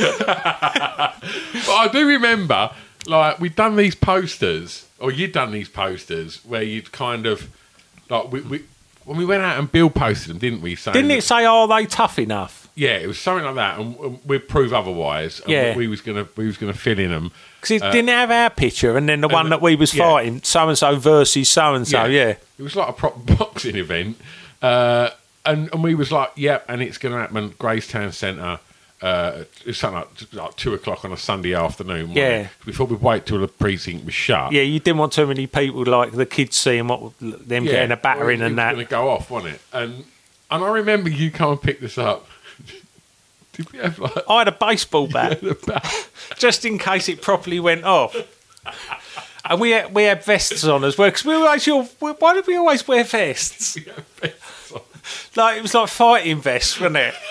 But I do remember, like, we'd done these posters, or you'd done these posters, where you'd kind of, like, when we went out and Bill posted them, didn't we? Didn't it say, are they tough enough? Yeah, it was something like that, and we'd prove otherwise. And yeah. we was gonna fill in them. Because it didn't have our picture, and then the one that we was fighting, so-and-so versus so-and-so, yeah. It was like a proper boxing event. And we was like, yep, and it's going to happen, Graystown Centre, it's something like 2 o'clock on a Sunday afternoon. Yeah. We thought we'd wait till the precinct was shut. Yeah, you didn't want too many people, like the kids seeing them getting a battering and that. It was going to go off, wasn't it? And I remember you come and pick this up. Did we have like... I had a baseball bat. Just in case it properly went off. And we had vests on as well, because why did we always wear vests? We had vests on. Like, it was like fighting vests, wasn't it?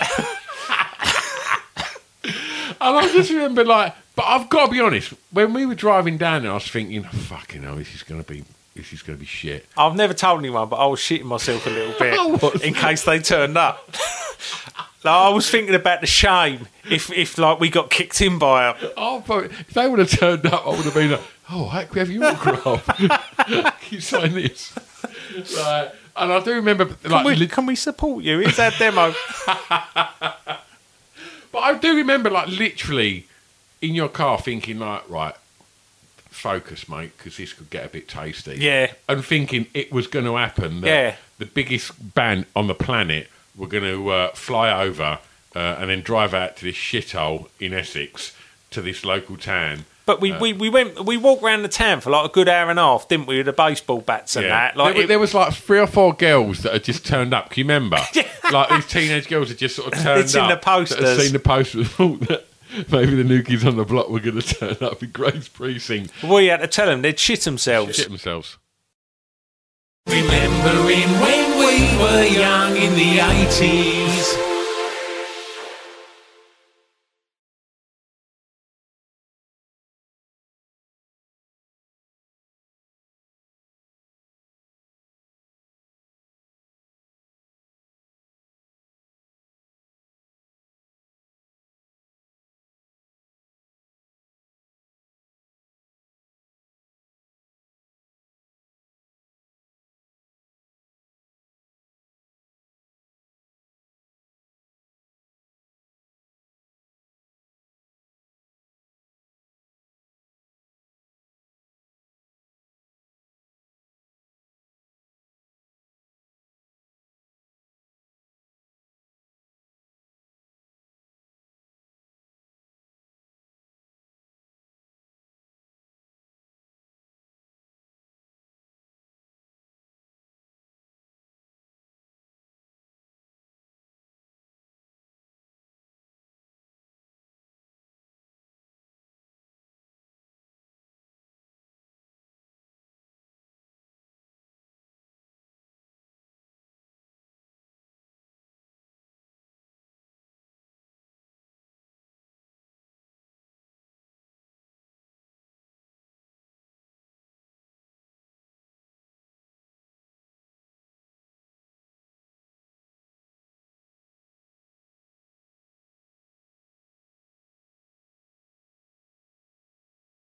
And I just remember, like, but I've got to be honest, when we were driving down there, I was thinking, fucking hell, this is going to be shit. I've never told anyone, but I was shitting myself a little bit in case they turned up. Like, I was thinking about the shame if like we got kicked in by them. Oh, but if they would have turned up, I would have been like, oh, heck, we have your autograph. Can you sign this? Like, and I do remember... Like, can we support you? Is that demo? But I do remember, like, literally in your car thinking, like, right, focus, mate, because this could get a bit tasty. Yeah. And thinking it was going to happen. That the biggest band on the planet were going to fly over and then drive out to this shithole in Essex to this local town. But we walked around the town for like a good hour and a half, didn't we, with the baseball bats and that. Like there was like 3 or 4 girls that had just turned up. Can you remember? Like these teenage girls had just sort of turned up. Seen the posters. That had seen the posters. Thought that maybe the New Kids on the Block were going to turn up in Grace Precinct. We had to tell them they'd shit themselves. Remembering when we were young in the 80s.